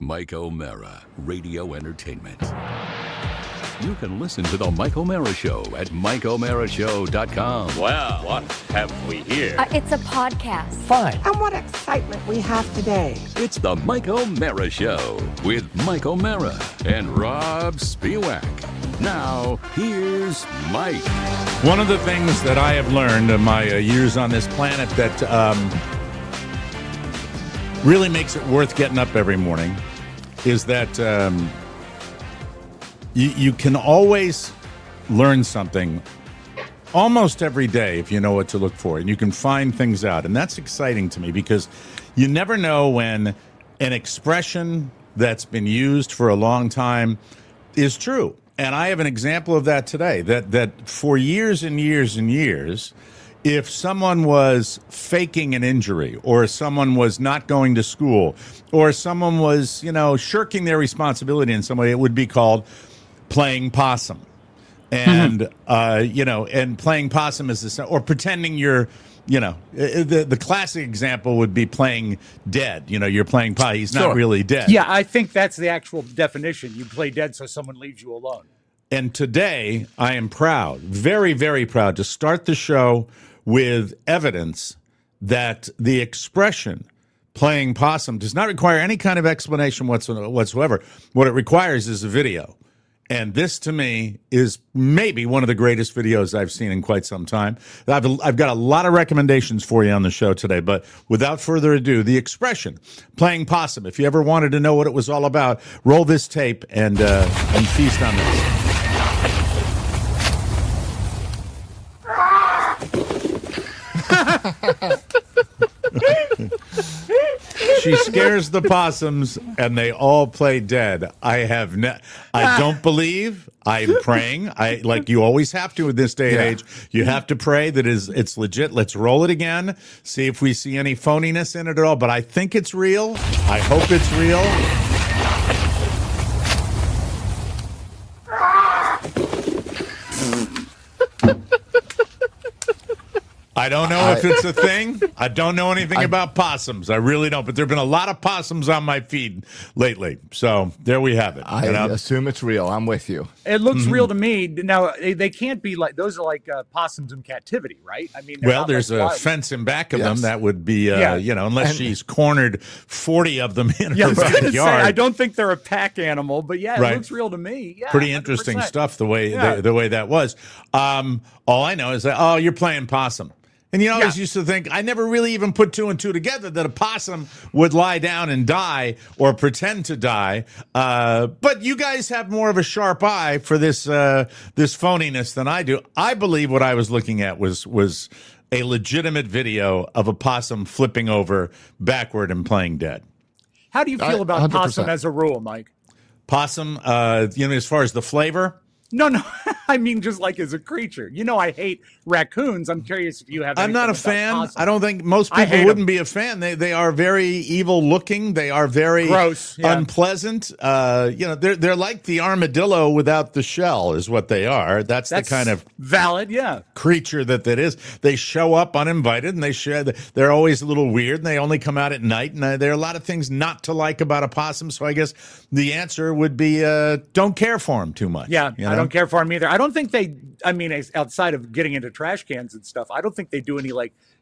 Mike O'Mara, Radio Entertainment. You can listen to The Mike O'Mara Show at MikeO'MaraShow.com. Well, what have we here? It's a podcast. Fine. And what excitement we have today. It's The Mike O'Mara Show with Mike O'Mara and Rob Spiewak. Now, here's Mike. One of the things that I have learned in my years on this planet that really makes it worth getting up every morning is that you can always learn something almost every day if you know what to look for, and you can find things out. And that's exciting to me because you never know when an expression that's been used for a long time is true. And I have an example of that today, that for years and years and years, if someone was faking an injury or someone was not going to school or someone was, shirking their responsibility in some way, it would be called playing possum. And, and playing possum is or pretending you're, the classic example would be playing dead. You're playing possum. He's not really dead. Yeah, I think that's the actual definition. You play dead so someone leaves you alone. And today I am proud, very, very proud to start the show with evidence that the expression playing possum does not require any kind of explanation whatsoever. What it requires is a video. And this, to me, is maybe one of the greatest videos I've seen in quite some time. I've got a lot of recommendations for you on the show today, but without further ado, the expression playing possum. If you ever wanted to know what it was all about, roll this tape and feast on this. She scares the possums, and they all play dead. I don't believe. I'm praying. Like you always have to in this day and age. You have to pray that it's legit. Let's roll it again. See if we see any phoniness in it at all. But I think it's real. I hope it's real. I don't know if it's a thing. I don't know anything about possums. I really don't. But there have been a lot of possums on my feed lately. So there we have it. I assume it's real. I'm with you. It looks real to me. Now, they can't be like, those are like possums in captivity, right? I mean, well, there's a fence in back of them that would be, unless she's cornered 40 of them in her backyard. I don't think they're a pack animal, but it looks real to me. Yeah, pretty interesting 100%. Stuff the way that was. All I know is that, you're playing possum. And I always used to think, I never really even put two and two together that a possum would lie down and die or pretend to die. But you guys have more of a sharp eye for this phoniness than I do. I believe what I was looking at was a legitimate video of a possum flipping over backward and playing dead. How do you feel about 100%. Possum as a rule, Mike? Possum, as far as the flavor? No. I mean, just like as a creature. I hate raccoons. I'm curious if you have. I'm not a fan. Possum. I don't think most people wouldn't be a fan. They are very evil looking. They are very gross, unpleasant. They're like the armadillo without the shell, is what they are. That's the kind of valid, creature that is. They show up uninvited, and they're always a little weird, and they only come out at night. And there are a lot of things not to like about a possum. So I guess the answer would be don't care for them too much. Yeah, I don't care for them either. I don't think outside of getting into trash cans and stuff, I don't think they do any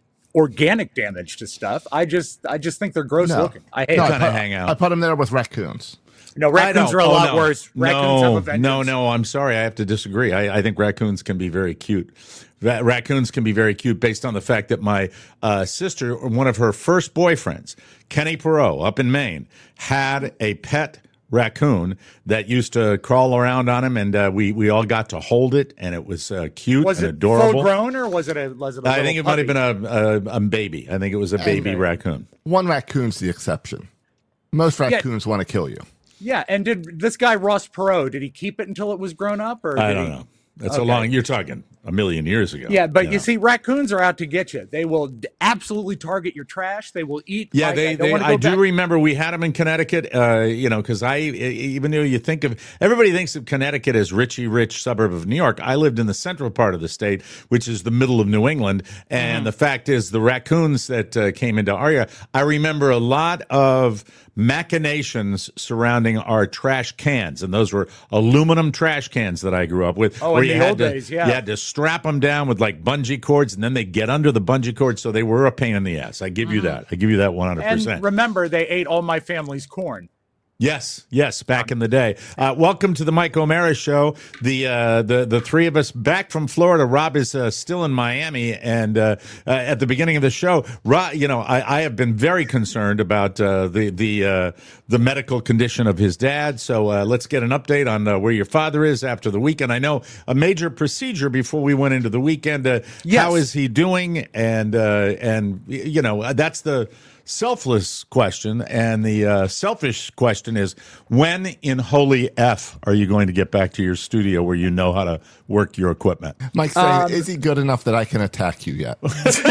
organic damage to stuff. I just think they're gross looking. I hate kind of hang out. I put them there with raccoons. No, raccoons are a lot worse. Raccoons have a vengeance. No, I'm sorry. I have to disagree. I think raccoons can be very cute. Raccoons can be very cute based on the fact that my sister, one of her first boyfriends, Kenny Perot up in Maine, had a pet raccoon that used to crawl around on him, and we all got to hold it, and it was cute and adorable. Was it full grown, or was it a I think it might have been a baby. I think it was a baby raccoon. One raccoon's the exception. Most raccoons want to kill you. Yeah, and did this guy Ross Perot, did he keep it until it was grown up? Or I don't know. That's you're talking a million years ago. Yeah, but you see, raccoons are out to get you. They will absolutely target your trash. They will eat. Yeah, I do remember we had them in Connecticut, because even though everybody thinks of Connecticut as rich suburb of New York, I lived in the central part of the state, which is the middle of New England. And the fact is the raccoons that came into our area, I remember a lot of machinations surrounding our trash cans, and those were aluminum trash cans that I grew up with. Oh, where in you the had old to, days, yeah. You had to strap them down with like bungee cords, and then they get under the bungee cords, so they were a pain in the ass. I give you that. I give you that 100%. And remember, they ate all my family's corn. Yes, back in the day. Welcome to the Mike O'Mara Show. The three of us back from Florida. Rob is still in Miami, and at the beginning of the show, Rob, I have been very concerned about the medical condition of his dad. So let's get an update on where your father is after the weekend. I know a major procedure before we went into the weekend. Yes. How is he doing? And that's the selfless question, and the selfish question is, when in holy F are you going to get back to your studio where you know how to work your equipment? Mike's saying, is he good enough that I can attack you yet?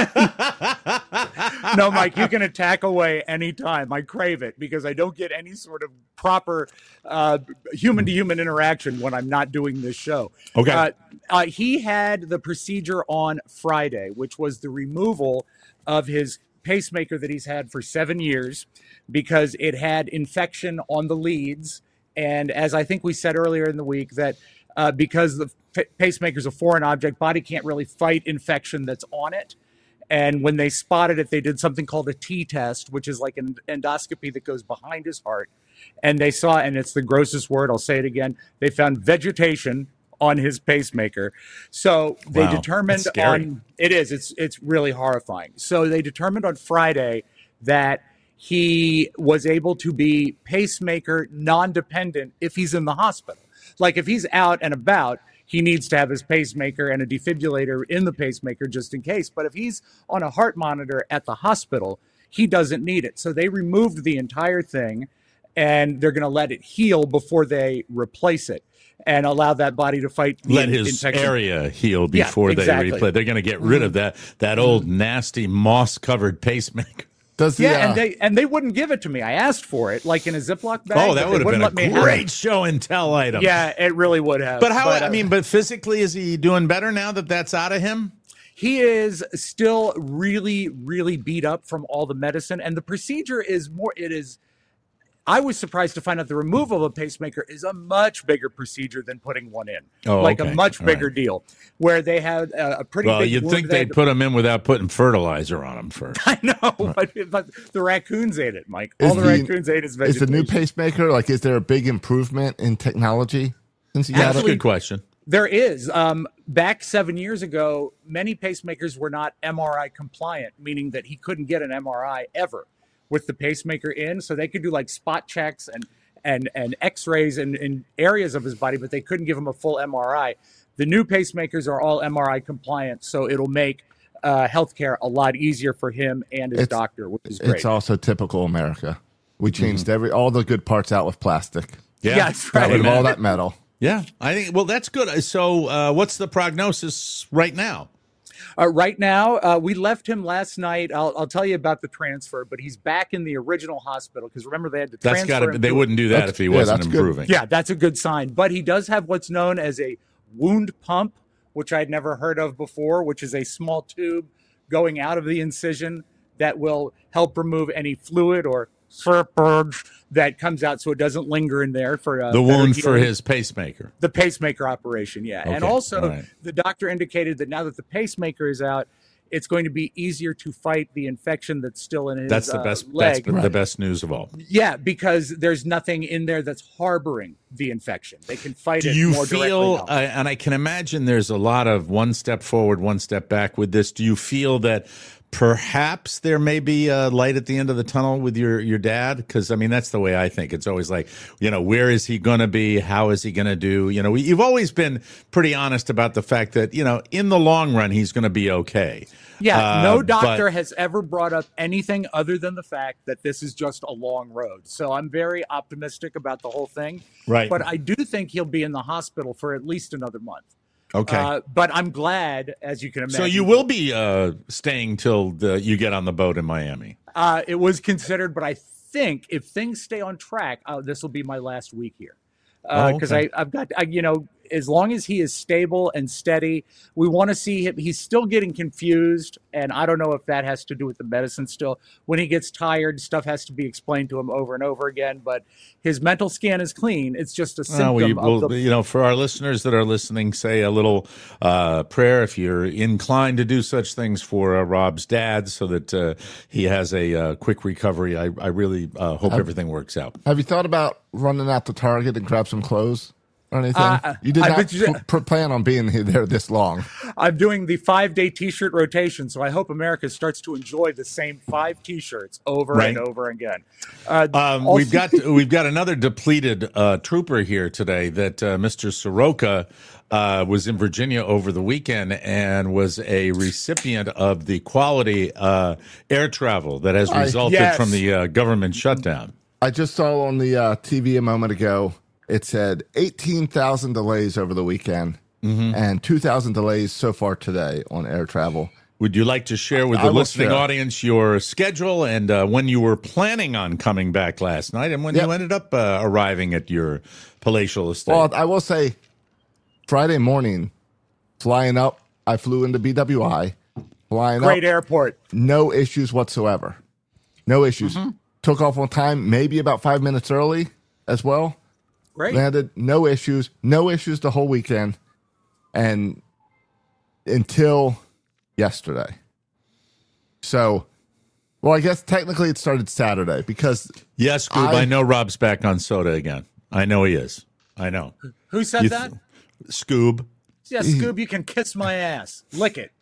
No, Mike, you can attack away anytime. I crave it because I don't get any sort of proper human-to-human interaction when I'm not doing this show. Okay. He had the procedure on Friday, which was the removal of his pacemaker that he's had for 7 years because it had infection on the leads. And as I think we said earlier in the week, that because the pacemaker is a foreign object, body can't really fight infection that's on it. And when they spotted it, they did something called a T-test, which is like an endoscopy that goes behind his heart. And they saw, and it's the grossest word, I'll say it again, they found vegetation on his pacemaker. So they determined on it's really horrifying. So they determined on Friday that he was able to be pacemaker non-dependent if he's in the hospital. Like if he's out and about, he needs to have his pacemaker and a defibrillator in the pacemaker just in case. But if he's on a heart monitor at the hospital, he doesn't need it. So they removed the entire thing, and they're going to let it heal before they replace it and allow that body to fight the Let his infection. area heal before they replace. They're going to get rid of that old nasty moss-covered pacemaker. And they wouldn't give it to me. I asked for it, like in a Ziploc bag. Oh, that would have been a great show and tell item. Yeah, it really would have. But but physically, is he doing better now that that's out of him? He is still really, really beat up from all the medicine, and the procedure is more. It is. I was surprised to find out the removal of a pacemaker is a much bigger procedure than putting one in. A much bigger deal, where they had a pretty big. Well, you'd think they'd put them in without putting fertilizer on them first. I know, but the raccoons ate it, Mike. All the raccoons ate his vegetation. Is the new pacemaker, is there a big improvement in technology since you got it? That's a good question. There is. Back 7 years ago, many pacemakers were not MRI compliant, meaning that he couldn't get an MRI ever with the pacemaker in. So they could do like spot checks and x-rays in areas of his body, but they couldn't give him a full MRI. The new pacemakers are all MRI compliant, so it'll make healthcare a lot easier for him and his doctor, which is great. It's also typical America. We changed all the good parts out with plastic. Yeah, that's right. Got rid of all that metal. Yeah, I think. Well, that's good. So, what's the prognosis right now? Right now, we left him last night. I'll tell you about the transfer, but he's back in the original hospital because remember they had to transfer him. They wouldn't do that if he wasn't improving. Yeah, that's a good sign. But he does have what's known as a wound pump, which I'd never heard of before, which is a small tube going out of the incision that will help remove any fluid or purge that comes out so it doesn't linger in there for the wound for his pacemaker. The pacemaker operation, yeah. Okay. And also the doctor indicated that now that the pacemaker is out, it's going to be easier to fight the infection that's still in his That's the best leg. That's the best news of all. Yeah, because there's nothing in there that's harboring the infection. They can fight it more directly. Do you feel, and I can imagine there's a lot of one step forward, one step back with this. Do you feel that perhaps there may be a light at the end of the tunnel with your dad? Because, I mean, that's the way I think. It's always like, where is he going to be? How is he going to do? You've always been pretty honest about the fact that, in the long run, he's going to be okay. Yeah, no doctor has ever brought up anything other than the fact that this is just a long road. So I'm very optimistic about the whole thing. Right. But I do think he'll be in the hospital for at least another month. Okay. But I'm glad, as you can imagine. So you will be staying till you get on the boat in Miami. It was considered, but I think if things stay on track, this will be my last week here. Because I've got, as long as he is stable and steady, we want to see him. He's still getting confused, and I don't know if that has to do with the medicine still. When he gets tired, stuff has to be explained to him over and over again, but his mental scan is clean. It's just a symptom of the... For our listeners that are listening, say a little prayer if you're inclined to do such things for Rob's dad so that he has a quick recovery. I really hope everything works out. Have you thought about running out to Target and grab some clothes or anything? You did not plan on being there this long. I'm doing the 5-day T-shirt rotation, so I hope America starts to enjoy the same 5 T-shirts over and over again. We've got another depleted trooper here today that Mr. Soroka was in Virginia over the weekend and was a recipient of the quality air travel that has resulted from the government shutdown. I just saw on the TV a moment ago, it said 18,000 delays over the weekend and 2,000 delays so far today on air travel. Would you like to share with the listening audience your schedule and when you were planning on coming back last night and when you ended up arriving at your palatial estate? Well, I will say Friday morning, flying up, I flew into BWI. Great airport. No issues whatsoever. No issues. Took off on time, maybe about 5 minutes early as well. Great. Landed, no issues the whole weekend. And until yesterday. So, well, I guess technically it started Saturday because... Yes, Scoob, I know Rob's back on soda again. I know he is. I know. Who said that? Scoob. Yeah, Scoob, you can kiss my ass. Lick it.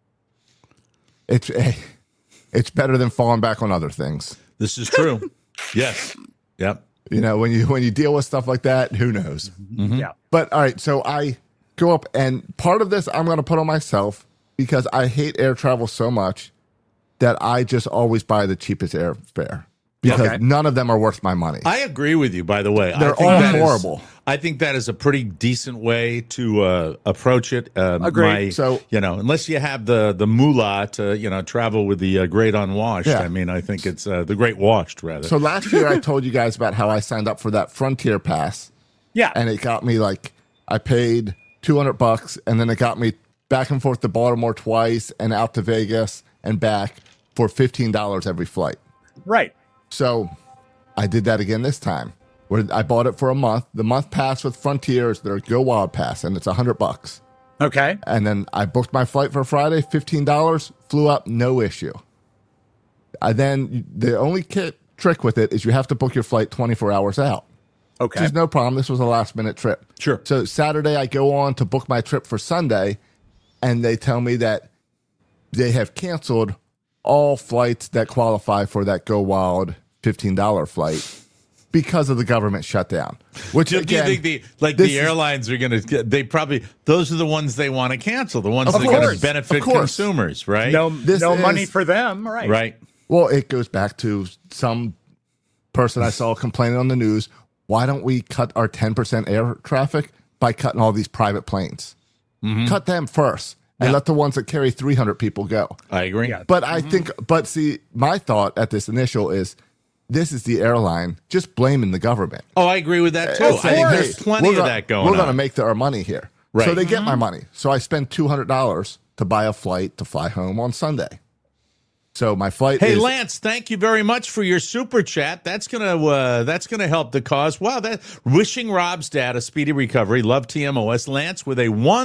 It's better than falling back on other things. This is true. Yes. Yep. You know, when you deal with stuff like that, who knows? Yeah. But all right, so I go up, and part of this I'm going to put on myself because I hate air travel so much that I just always buy the cheapest airfare because none of them are worth my money. I agree with you, by the way. They're all horrible. I think that is a pretty decent way to approach it. Agreed. So, unless you have the moolah to, travel with the great unwashed. Yeah. I mean, I think it's the great washed, rather. So last year I told you guys about how I signed up for that Frontier Pass. Yeah. And it got me I paid $200 and then it got me back and forth to Baltimore twice and out to Vegas and back for $15 every flight. Right. So I did that again this time. Where I bought it for a month. The month pass with Frontier is their Go Wild Pass, and it's $100. Okay. And then I booked my flight for Friday, $15, flew up, no issue. Then the only trick with it is you have to book your flight 24 hours out. Okay. Which is no problem. This was a last-minute trip. Sure. So Saturday, I go on to book my trip for Sunday, and they tell me that they have canceled all flights that qualify for that Go Wild $15 flight. Because of the government shutdown, which again, do you think the airlines are going to? They probably those are the ones they want to cancel, the ones that are going to benefit consumers, right? No money for them, right? Right. Well, it goes back to some person I saw complaining on the news. Why don't we cut our 10% air traffic by cutting all these private planes? Cut them first and let the ones that carry 300 people go. I agree. Yeah. But I think, see, my thought at this initial is. This is the airline just blaming the government. Oh, I agree with that, too. I think there's plenty of that going on. We're going to make our money here. Right. So they get my money. So I spend $200 to buy a flight to fly home on Sunday. So my flight is... Hey, Lance, thank you very much for your super chat. That's gonna help the cause. Wow, wishing Rob's dad a speedy recovery. Love TMOS. Lance with a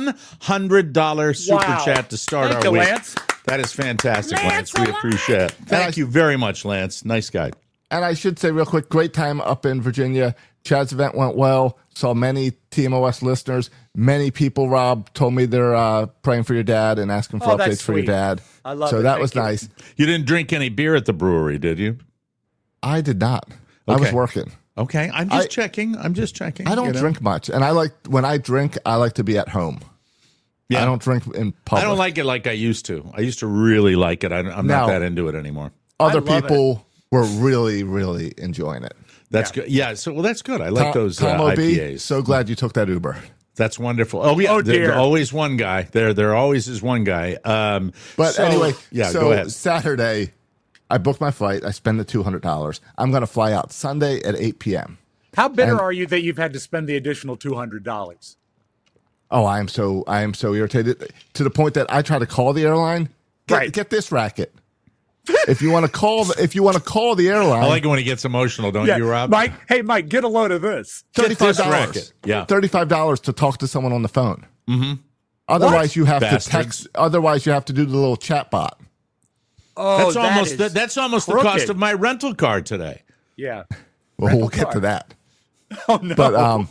$100 super chat to start our week. Lance. That is fantastic, Lance. We appreciate it. Thank you very much, Lance. Nice guy. And I should say real quick, great time up in Virginia. Chad's event went well. Saw many TMOS listeners. Many people, Rob, told me they're praying for your dad and asking for updates for your dad. I love it. So that was nice. You didn't drink any beer at the brewery, did you? I did not. I was working. Okay. I'm just checking. I don't drink much. And when I drink, I like to be at home. Yeah. I don't drink in public. I don't like it like I used to. I used to really like it. I'm not that into it anymore. Other people... We're really, really enjoying it. That's good. Yeah, that's good. I like those IPAs. So glad you took that Uber. That's wonderful. Oh, yeah. There's always one guy. There always is one guy. Anyway, go ahead. Saturday, I booked my flight. I spend the $200. I'm going to fly out Sunday at 8 p.m. How bitter are you that you've had to spend the additional $200? Oh, I am so irritated to the point that I try to call the airline. Get this racket. If you want to call the airline, I like it when he gets emotional, don't you, Rob? Mike, hey, Mike, get a load of this. $35. Yeah. $35 to talk to someone on the phone. Mm-hmm. Otherwise, you have Bastards. to text. Otherwise, you have to do the little chat bot. Oh, That's almost the crooked. cost of my rental car today. Yeah. Well, we'll get to that. Oh no. But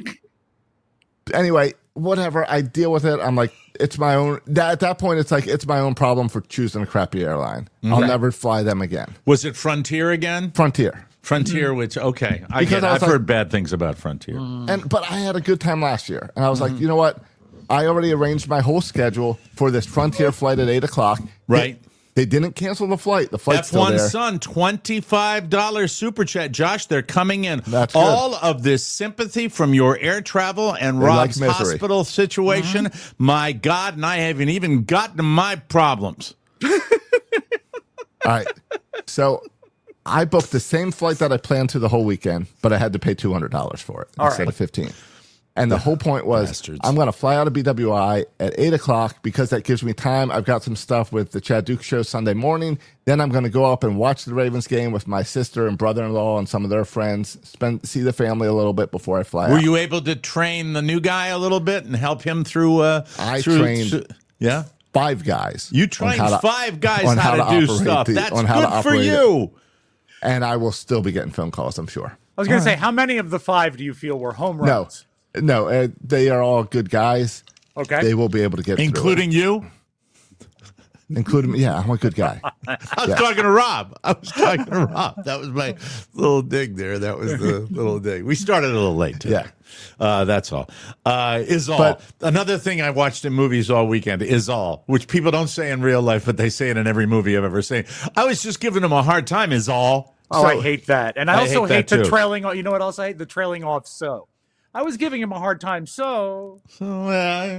anyway, whatever. I deal with it. I'm like, it's my own. At that point, it's like it's my own problem for choosing a crappy airline. I'll never fly them again. Was it Frontier again? Frontier. Which okay, Because I've like- heard bad things about Frontier. But I had a good time last year, and I was like, you know what? I already arranged my whole schedule for this Frontier flight at 8:00. Right. They didn't cancel the flight. The flight's still F1 there. Sun, $25 super chat. Josh, they're coming in. That's good. All of this sympathy from your air travel and They like Rob's misery. hospital situation. My God, and I haven't even gotten to my problems. All right. So I booked the same flight that I planned to the whole weekend, but I had to pay $200 for it instead of $15. And the whole point was, Bastards. I'm going to fly out of BWI at 8:00 because that gives me time. I've got some stuff with the Chad Duke show Sunday morning. Then I'm going to go up and watch the Ravens game with my sister and brother-in-law and some of their friends. See the family a little bit before I fly Were out. you able to train the new guy a little bit and help him through? trained- Yeah. 5 guys. You on trained how to- 5 guys on how to do operate stuff. the- That's on how to good for operate it. you. And I will still be getting phone calls, I'm sure. I was going to say, how many of the 5 do you feel were home runs? No, they are all good guys. Okay. They will be able to get through it. Including you? Including me. Yeah, I'm a good guy. I was talking to Rob. That was my little dig there. That was the little dig. We started a little late today. Yeah. That's all. Is all. But- Another thing I watched in movies all weekend is all, which people don't say in real life, but they say it in every movie I've ever seen. I was just giving them a hard time, is all. Oh, So- I hate that. And I I also hate hate that the too. trailing off. You know what else I hate? The trailing off so. I was giving him a hard time, so. Go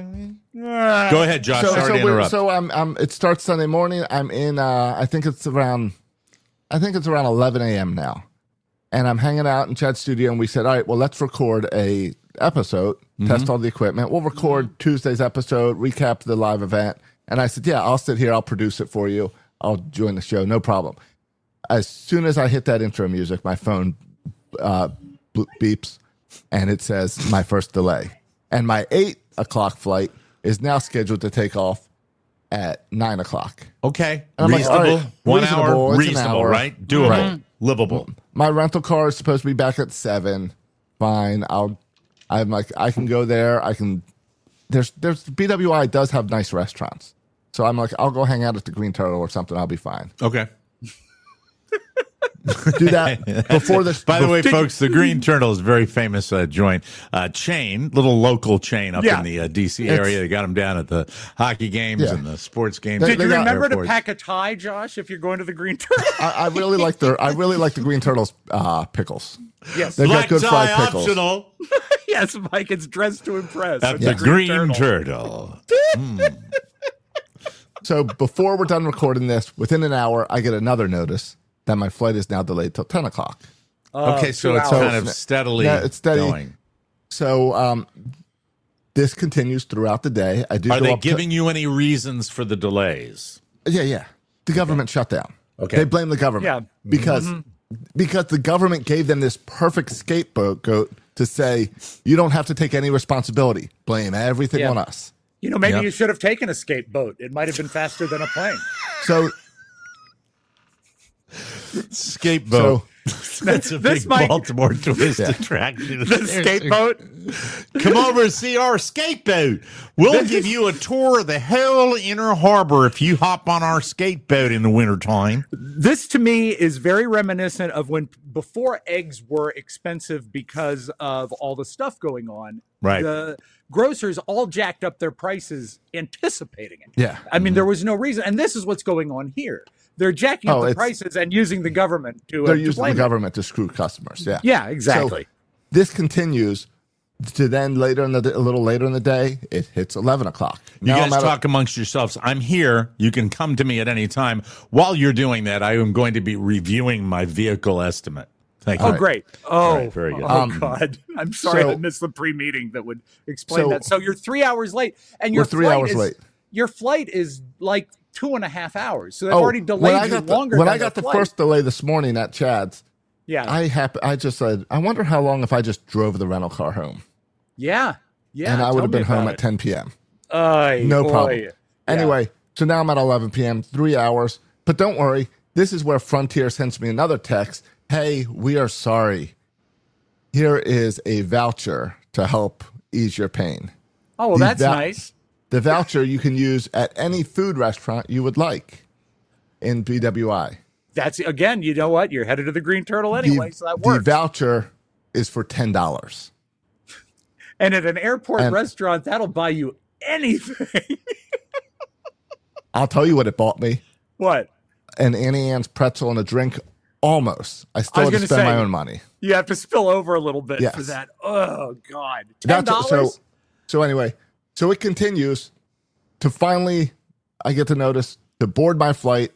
ahead, Josh. Sorry to interrupt. It starts Sunday morning. I'm in I think it's around 11 a.m. now. And I'm hanging out in Chad's studio and we said, all right, well, let's record a episode, test all the equipment. We'll record Tuesday's episode, recap the live event. And I said, yeah, I'll sit here, I'll produce it for you. I'll join the show, no problem. As soon as I hit that intro music, my phone beeps and it says my first delay. And my 8:00 flight is now scheduled to take off at 9:00. Okay. And I'm like, Reasonable. all right, 1 reasonable, hour. it's an Reasonable, hour. right? Doable. Right. Livable. My rental car is supposed to be back at 7. Fine. I'm like, I can go there. I can. There's BWI does have nice restaurants, so I'm like, I'll go hang out at the Green Turtle or something. I'll be fine. Okay. Do that before this. By the way, folks, the Green Turtle is a very famous joint chain, little local chain up in the D.C. area. They got them down at the hockey games and the sports games. They Did you got remember to airports. pack a tie, Josh, if you're going to the Green Turtle? I really like the Green Turtles pickles. Yes. They've Black got good fried tie pickles. optional Yes, Mike, it's dressed to impress. at with the Green Turtle. So before we're done recording this, within an hour, I get another notice that my flight is now delayed till 10:00. Okay, so 2 it's hours. kind of steadily it's steady. going. So this continues throughout the day. I do. Are go they up to- giving you any reasons for the delays? Yeah. The government shut down. Okay. They blame the government. Yeah. Because the government gave them this perfect scapegoat to say, you don't have to take any responsibility. Blame everything Yeah. on us. You know, maybe Yep. you should have taken a skateboat. It might have been faster than a plane. So Scapegoat. That's a this big might- Baltimore tourist Yeah. attraction. The skateboat. Come over and see our skateboat. We'll give you a tour of the whole inner harbor if you hop on our skateboat in the wintertime. This to me is very reminiscent of when before eggs were expensive because of all the stuff going on. Right. The grocers all jacked up their prices anticipating it. Yeah. I mean, there was no reason. And this is what's going on here. They're jacking up the it's- prices and using the government to they're to using the blame it. government to screw customers. Yeah. Yeah, exactly. So this continues to then a little later in the day, it hits 11:00. You guys talk amongst yourselves. I'm here. You can come to me at any time. While you're doing that, I am going to be reviewing my vehicle estimate. Thank you. Oh, great. Oh, All right, very good. God. I'm sorry so- I missed the pre-meeting that would explain So- that. So you're 3 hours late. And your We're 3 flight hours is, late. Your flight is like 2.5 hours. So they've Oh, already delayed you longer when than I got the flight. first delay this morning at Chad's, Yeah. I just said, I wonder how long if I just drove the rental car home. Yeah. And I would have been home at 10 p.m. No problem. Yeah. Anyway, so now I'm at 11 p.m., 3 hours. But don't worry, this is where Frontier sends me another text. Hey, we are sorry. Here is a voucher to help ease your pain. Oh, well, The that's nice. The voucher you can use at any food restaurant you would like in BWI. That's, again, you know what? You're headed to the Green Turtle anyway, so that The works. voucher is for $10. And at an airport And- restaurant, that'll buy you anything. I'll tell you what it bought me. What? An Annie Ann's pretzel and a drink. Almost. I still I had was to gonna spend say, my own money. You have to spill over a little bit Yes. for that. Oh, God. That's $10? so anyway, so it continues to finally I get to notice to board my flight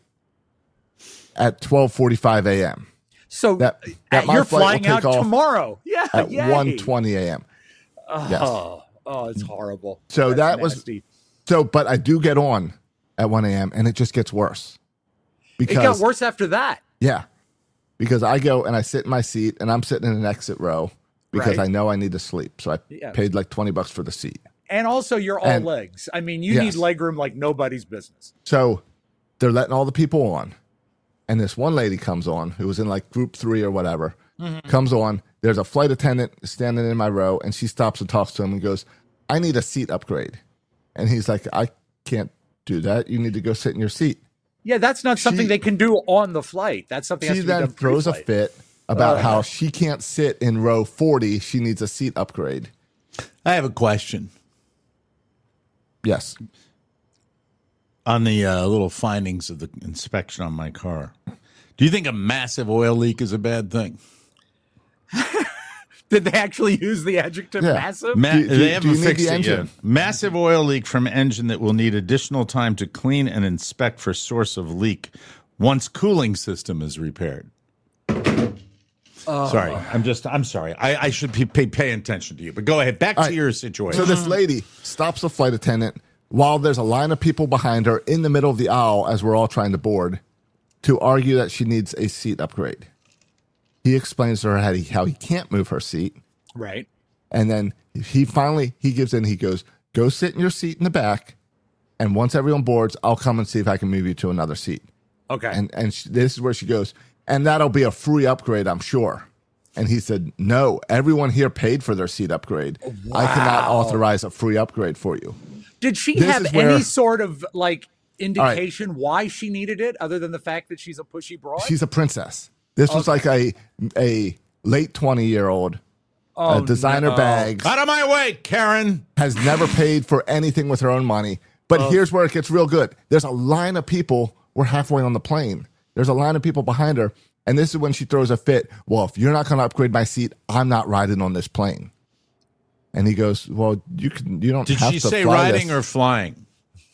at 12:45 a.m. So that my you're flight will flying out take off tomorrow. Yeah. at yay. 1:20 a.m. Yes. Oh, it's horrible. So That's that was nasty. so but I do get on at 1 a.m. and it just gets worse. It got worse after that. Yeah. Because I go and I sit in my seat and I'm sitting in an exit row because Right. I know I need to sleep. So I Yeah. paid like $20 for the seat. And also, you're all And- legs. I mean, you Yes. need legroom like nobody's business. So they're letting all the people on. And this one lady comes on who was in like group 3 or whatever, comes on. There's a flight attendant standing in my row and she stops and talks to him and goes, I need a seat upgrade. And he's like, I can't do that. You need to go sit in your seat. Yeah, that's not something She- they can do on the flight. That's something She has to be then done throws a pre-flight. fit about how she can't sit in row 40. She needs a seat upgrade. I have a question Yes. on the little findings of the inspection on my car. Do you think a massive oil leak is a bad thing? Did they actually use the adjective Yeah. massive? They haven't you need fixed the it engine? yet. Massive oil leak from engine that will need additional time to clean and inspect for source of leak once cooling system is repaired. Sorry, I'm sorry. I should pay attention to you. But go ahead. Back to right. your situation. So this lady stops the flight attendant while there's a line of people behind her in the middle of the aisle as we're all trying to board to argue that she needs a seat upgrade. He explains to her how he can't move her seat. Right. And then he gives in. He goes, go sit in your seat in the back. And once everyone boards, I'll come and see if I can move you to another seat. Okay. And this is where she goes, and that'll be a free upgrade, I'm sure. And he said, no, everyone here paid for their seat upgrade. I cannot authorize a free upgrade for you. Did she This have is where- any sort of like indication why she needed it other than the fact that she's a pushy broad? She's a princess. This was like a late 20-year-old, designer bags, Out of my way, Karen. has never paid for anything with her own money. But here's where it gets real good. There's a line of people. We're halfway on the plane. There's a line of people behind her. And this is when she throws a fit. Well, if you're not going to upgrade my seat, I'm not riding on this plane. And he goes, well, you don't Did have she to say fly riding this. or flying?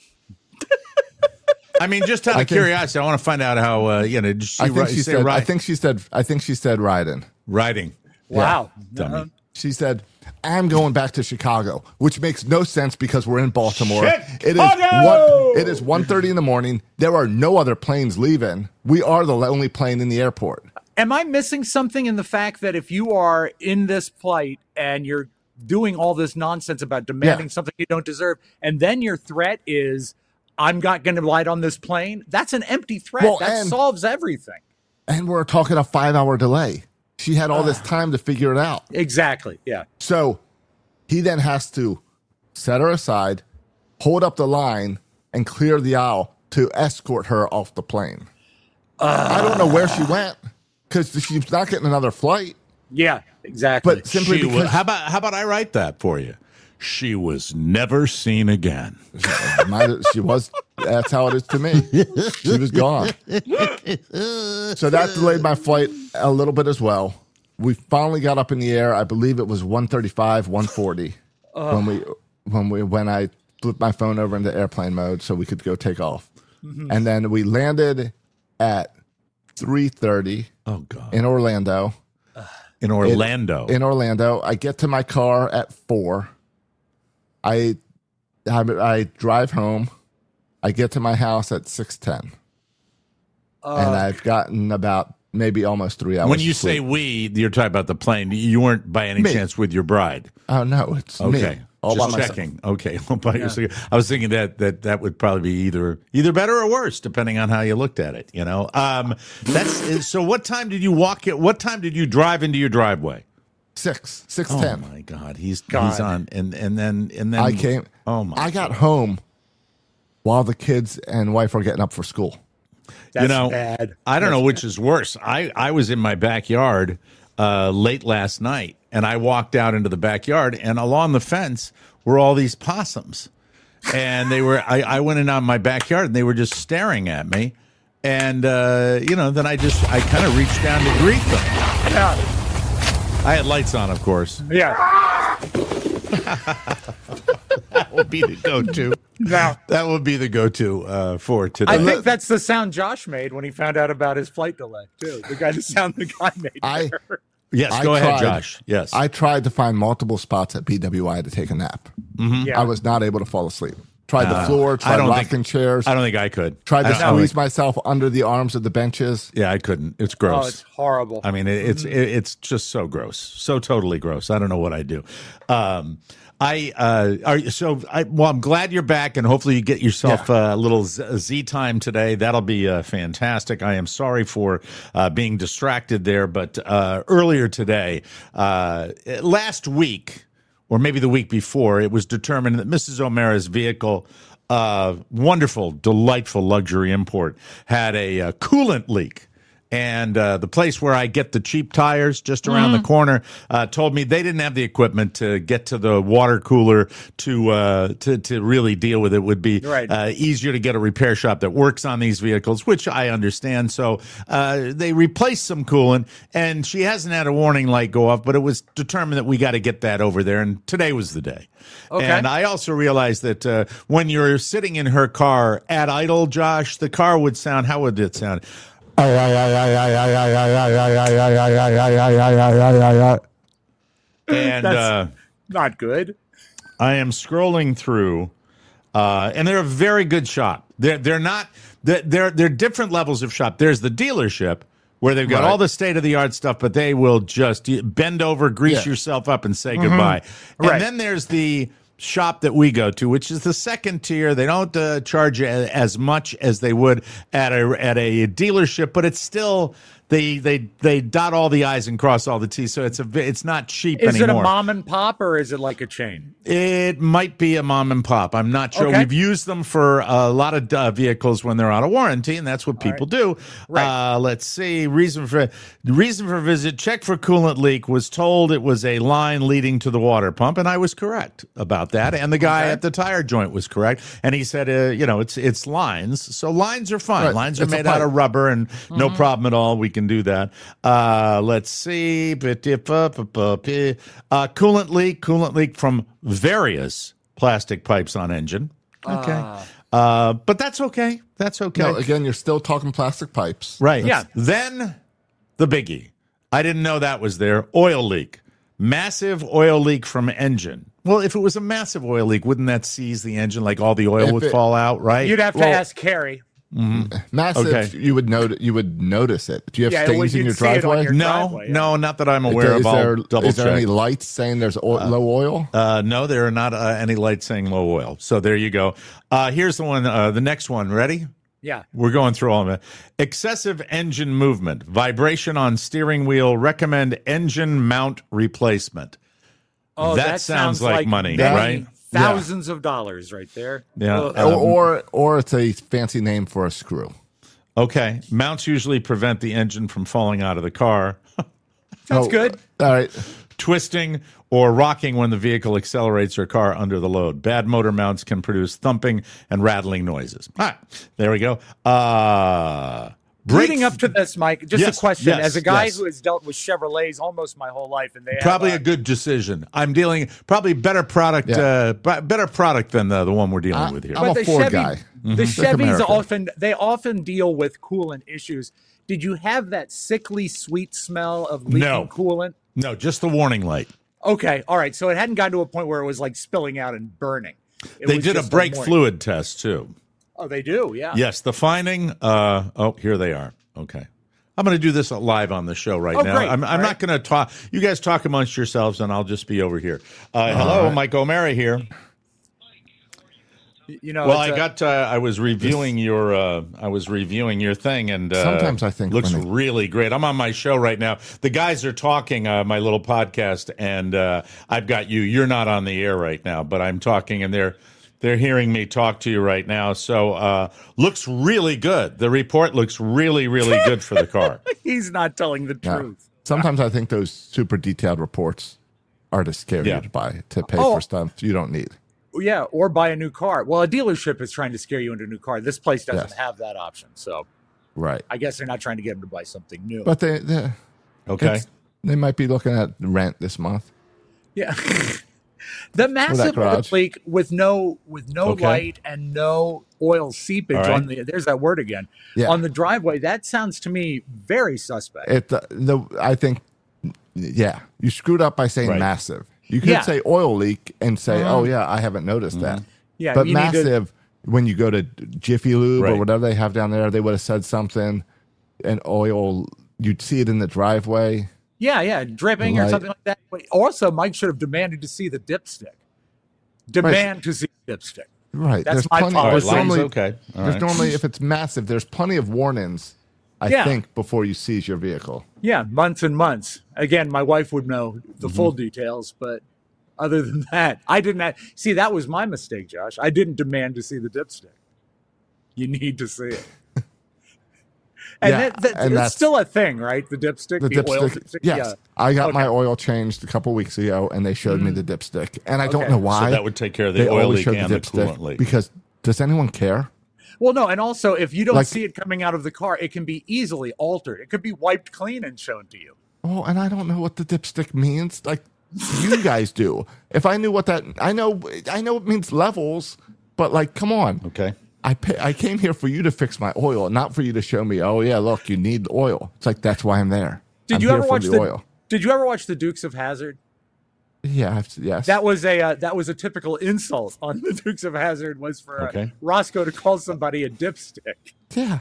I mean, just out I of think- curiosity, I want to find out how. Did she, I think she say said. ride? I think she said riding. riding. wow. Dummy. She said, I'm going back to Chicago, which makes no sense because we're in Baltimore. Chicago! It is 1:30 in the morning. There are no other planes leaving. We are the only plane in the airport. Am I missing something in the fact that if you are in this flight and you're doing all this nonsense about demanding Yeah. something you don't deserve, and then your threat is, I'm not going to ride on this plane, that's an empty threat. Well, that and- solves everything. And we're talking a 5-hour delay. She had all this time to figure it out. Exactly. Yeah. So he then has to set her aside, hold up the line, and clear the aisle to escort her off the plane. I don't know where she went because she's not getting another flight. Yeah, exactly. But simply She because was, how about I write that for you? She was never seen again. she was, that's how it is to me. She was gone. So that delayed my flight a little bit as well. We finally got up in the air. I believe it was 1:35, 1:40 when I flipped my phone over into airplane mode so we could go take off. And then we landed at 3:30 Oh God. in Orlando. In Orlando. In Orlando. I get to my car at 4. I drive home. I get to my house at 6:10. And I've gotten about maybe almost 3 hours. When you of sleep. say we, you're talking about the plane. You weren't by any Me. chance with your bride. Oh, no, it's Okay. me. All by Just myself. checking. Okay. All by yourself. I was thinking that would probably be either better or worse, depending on how you looked at it. That's so. What time did you walk it? What time did you drive into your driveway? 6:10. Oh my God, he's on, and then I came. Oh my! I got home while the kids and wife were getting up for school. That's bad. I don't know which is worse. I was in my backyard late last night, and I walked out into the backyard, and along the fence were all these possums, and they were. I went in on my backyard, and they were just staring at me, and then I kind of reached down to greet them. Yeah. I had lights on, of course. Yeah. That would be the go-to. Now, That would be the go-to for today. I think that's the sound Josh made when he found out about his flight delay, too. The sound the guy made. there. Yes, I go ahead, tried- Josh. Yes. I tried to find multiple spots at BWI to take a nap. Yeah. I was not able to fall asleep. Tried the floor, tried don't rocking chairs, I don't think I could. tried to I don't squeeze think- myself under the arms of the benches. Yeah, I couldn't. It's gross. Oh, it's horrible. I mean, it's just so gross, so totally gross. I don't know what I do. I'm glad you're back, and hopefully you get yourself a little Z time today. That'll be fantastic. I am sorry for being distracted there, but earlier today, last week, or maybe the week before, it was determined that Mrs. O'Mara's vehicle, wonderful, delightful luxury import, had a coolant leak. And the place where I get the cheap tires just around the corner told me they didn't have the equipment to get to the water cooler to really deal with it. Would be easier to get a repair shop that works on these vehicles, which I understand. So they replaced some coolant, and she hasn't had a warning light go off, but it was determined that we got to get that over there, and today was the day. Okay. And I also realized that when you're sitting in her car at idle, Josh, the car would sound, how would it sound? And That's not good. I am scrolling through, and they're a very good shop. They're not. They're different levels of shop. There's the dealership where they've got all the state of the art stuff, but they will just bend over, grease yourself up, and say goodbye. And then there's the shop that we go to, which is the second tier. They don't charge you as much as they would at a dealership, but it's still they dot all the I's and cross all the T's. So it's not cheap Is anymore. it a mom and pop, or is it like a chain? It might be a mom and pop. I'm not sure. Okay. We've used them for a lot of vehicles when they're out of warranty, and that's what people do. Right. Let's see. Reason for visit. Check for coolant leak. Was told it was a line leading to the water pump, and I was correct about that. And the guy at the tire joint was correct, and he said, it's lines. So lines are fine. Right. Lines are It's a made out pipe. of rubber, and no problem at all. We can do that. Let's see. Coolant leak from various plastic pipes on engine. Okay. But that's okay. That's okay. No, again, you're still talking plastic pipes. Right. Yeah. Then the biggie. I didn't know that was there. Oil leak. Massive oil leak from engine. Well, if it was a massive oil leak, wouldn't that seize the engine? Like all the oil If would it- fall out, right? You'd have to ask Carrie. Massive. Okay. You would notice it. Do you have Yeah, stains in you'd your see it on driveway? your no, driveway, yeah. no, not that I'm aware Is of. I'll double is there check. any lights saying there's low oil? No, there are not any lights saying low oil. So there you go. Here's the one. The next one. Ready? Yeah. We're going through all of it. Excessive engine movement, vibration on steering wheel. Recommend engine mount replacement. Oh, That sounds like money, many right? Thousands of dollars right there. Yeah. Ugh. Or it's a fancy name for a screw. Okay. Mounts usually prevent the engine from falling out of the car. Sounds good. All right. Twisting or rocking when the vehicle accelerates or car under the load. Bad motor mounts can produce thumping and rattling noises. All right, there we go. Leading up to this, Mike, just Yes, a question. yes, As a guy yes. who has dealt with Chevrolets almost my whole life, and they Probably have, a good decision. I'm dealing probably better product, better product than the one we're dealing with here. I'm a the Ford Chevy, guy. The Chevys American. often deal with coolant issues. Did you have that sickly sweet smell of leaking No. coolant? No, just the warning light. Okay, all right. So it hadn't gotten to a point where it was like spilling out and burning. They did a brake fluid test too. Oh, they do, yeah. Yes, the finding. Here they are. Okay. I'm going to do this live on the show now. Great. I'm not going to talk. You guys talk amongst yourselves, and I'll just be over here. Hello, Mike O'Mara here. Well, I was reviewing your thing, and sometimes I think looks really great. I'm on my show right now. The guys are talking my little podcast, and I've got you. You're not on the air right now, but I'm talking, and they're hearing me talk to you right now. So looks really good. The report looks really, really good for the car. He's not telling the truth. Sometimes I think those super detailed reports are to scare you to pay for stuff you don't need. Yeah, or buy a new car. Well, a dealership is trying to scare you into a new car. This place doesn't have that option. So right. I guess they're not trying to get him to buy something new. But they might be looking at rent this month. Yeah. The massive oil leak with no light and no oil seepage on there's that word again. Yeah. On the driveway, that sounds to me very suspect. I think you screwed up by saying massive. You could say oil leak and say, I haven't noticed that. Yeah, but massive, when you go to Jiffy Lube or whatever they have down there, they would have said something, and oil, you'd see it in the driveway. Yeah, dripping or something like that. But also, Mike should have demanded to see the dipstick. To see the dipstick. Right. That's my policy. There's normally, if it's massive, there's plenty of warnings, I think, before you seize your vehicle. Yeah, months and months. Again, my wife would know the full details, but other than that, I didn't see. That was my mistake, Josh. I didn't demand to see the dipstick. You need to see it. And that's still a thing, right? The dipstick, the oil dipstick. Yes, yeah. I got my oil changed a couple weeks ago, and they showed me the dipstick, and I don't know why. So that would take care of the oil leak and the coolant leak. Because does anyone care? Well, no, and also if you don't see it coming out of the car, it can be easily altered. It could be wiped clean and shown to you. Oh, and I don't know what the dipstick means. Like you guys do. If I knew what that, I know it means levels, but come on. Okay. I came here for you to fix my oil, not for you to show me, oh yeah, look, you need oil. It's like, that's why I'm there. Did you ever watch the oil? Did you ever watch the Dukes of Hazzard? Yeah, yes. That was a typical insult on the Dukes of Hazzard was for Roscoe to call somebody a dipstick. Yeah.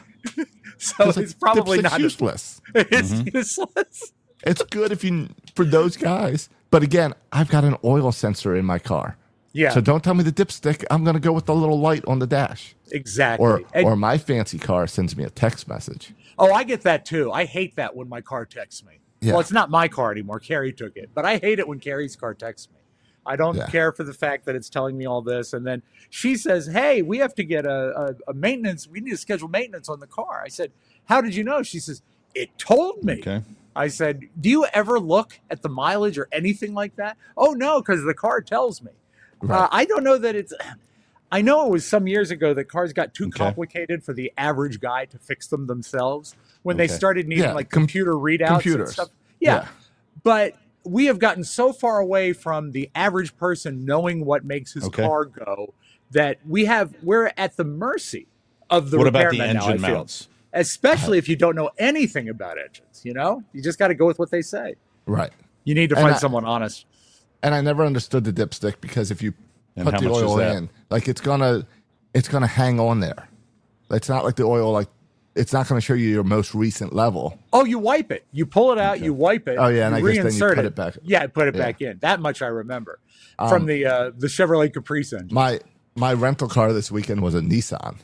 So it's probably not useless. It's useless. It's good for those guys, but again, I've got an oil sensor in my car. Yeah. So don't tell me the dipstick. I'm going to go with the little light on the dash. Exactly. Or my fancy car sends me a text message. Oh, I get that too. I hate that when my car texts me. Yeah. Well, it's not my car anymore. Carrie took it. But I hate it when Carrie's car texts me. I don't care for the fact that it's telling me all this. And then she says, hey, we have to get a maintenance. We need to schedule maintenance on the car. I said, how did you know? She says, it told me. Okay. I said, do you ever look at the mileage or anything like that? Oh, no, because the car tells me. Right. I don't know that it's... I know it was some years ago that cars got too complicated for the average guy to fix them themselves when they started needing computer readouts and stuff. Yeah. But we have gotten so far away from the average person knowing what makes his car go that we're at the mercy of the repairman. What about the engine mounts? Especially if you don't know anything about engines, you just got to go with what they say. Right. You need to find someone honest. And I never understood the dipstick because if you put the oil in, it's gonna hang on there. It's not like the oil, it's not going to show you your most recent level. Oh, you wipe it. You pull it out, you wipe it. Oh yeah, and I guess then you put it back. Yeah, put it back in. That much I remember from the Chevrolet Caprice engine. My rental car this weekend was a Nissan.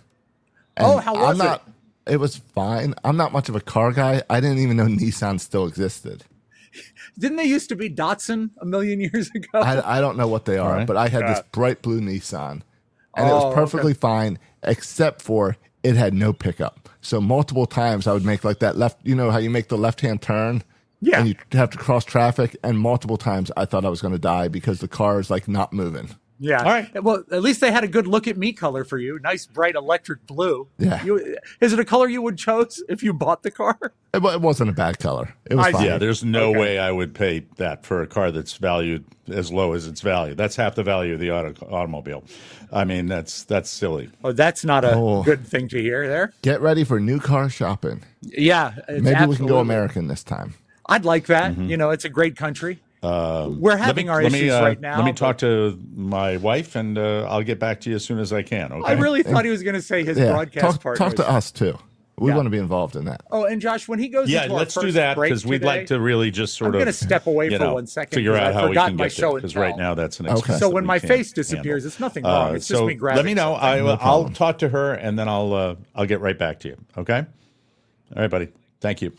How was it? It was fine. I'm not much of a car guy. I didn't even know Nissan still existed. Didn't they used to be Datsun a million years ago? I don't know what they are, but I had this bright blue Nissan, and it was perfectly fine, except for it had no pickup. So multiple times I would make that left, how you make the left-hand turn? Yeah. And you have to cross traffic, and multiple times I thought I was going to die because the car is not moving. Yeah. All right. Well, at least they had a good look at me color for you. Nice, bright electric blue. Yeah. Is it a color you would chose if you bought the car? It wasn't a bad color. It was fine. Yeah, there's no way I would pay that for a car that's valued as low as its value. That's half the value of the automobile. I mean, that's silly. Oh, that's not a good thing to hear there. Get ready for new car shopping. Yeah. Maybe we can go American this time. I'd like that. You know, it's a great country. We're having our issues right now. Let me talk to my wife, and I'll get back to you as soon as I can. Okay. I really thought he was going to say his broadcast partner. Talk to us too. We want to be involved in that. Oh, and Josh, when he goes, into let's our do first that break because we'd today, like to really just sort I'm of going to step away for 1 second. figure out how we can get there. Because right now that's an excuse. So that when we my can't face disappears, handle. it's nothing wrong. It's just me grabbing. Let me know. something. I'll talk to her, and then I'll get right back to you. Okay. All right, buddy. Thank you.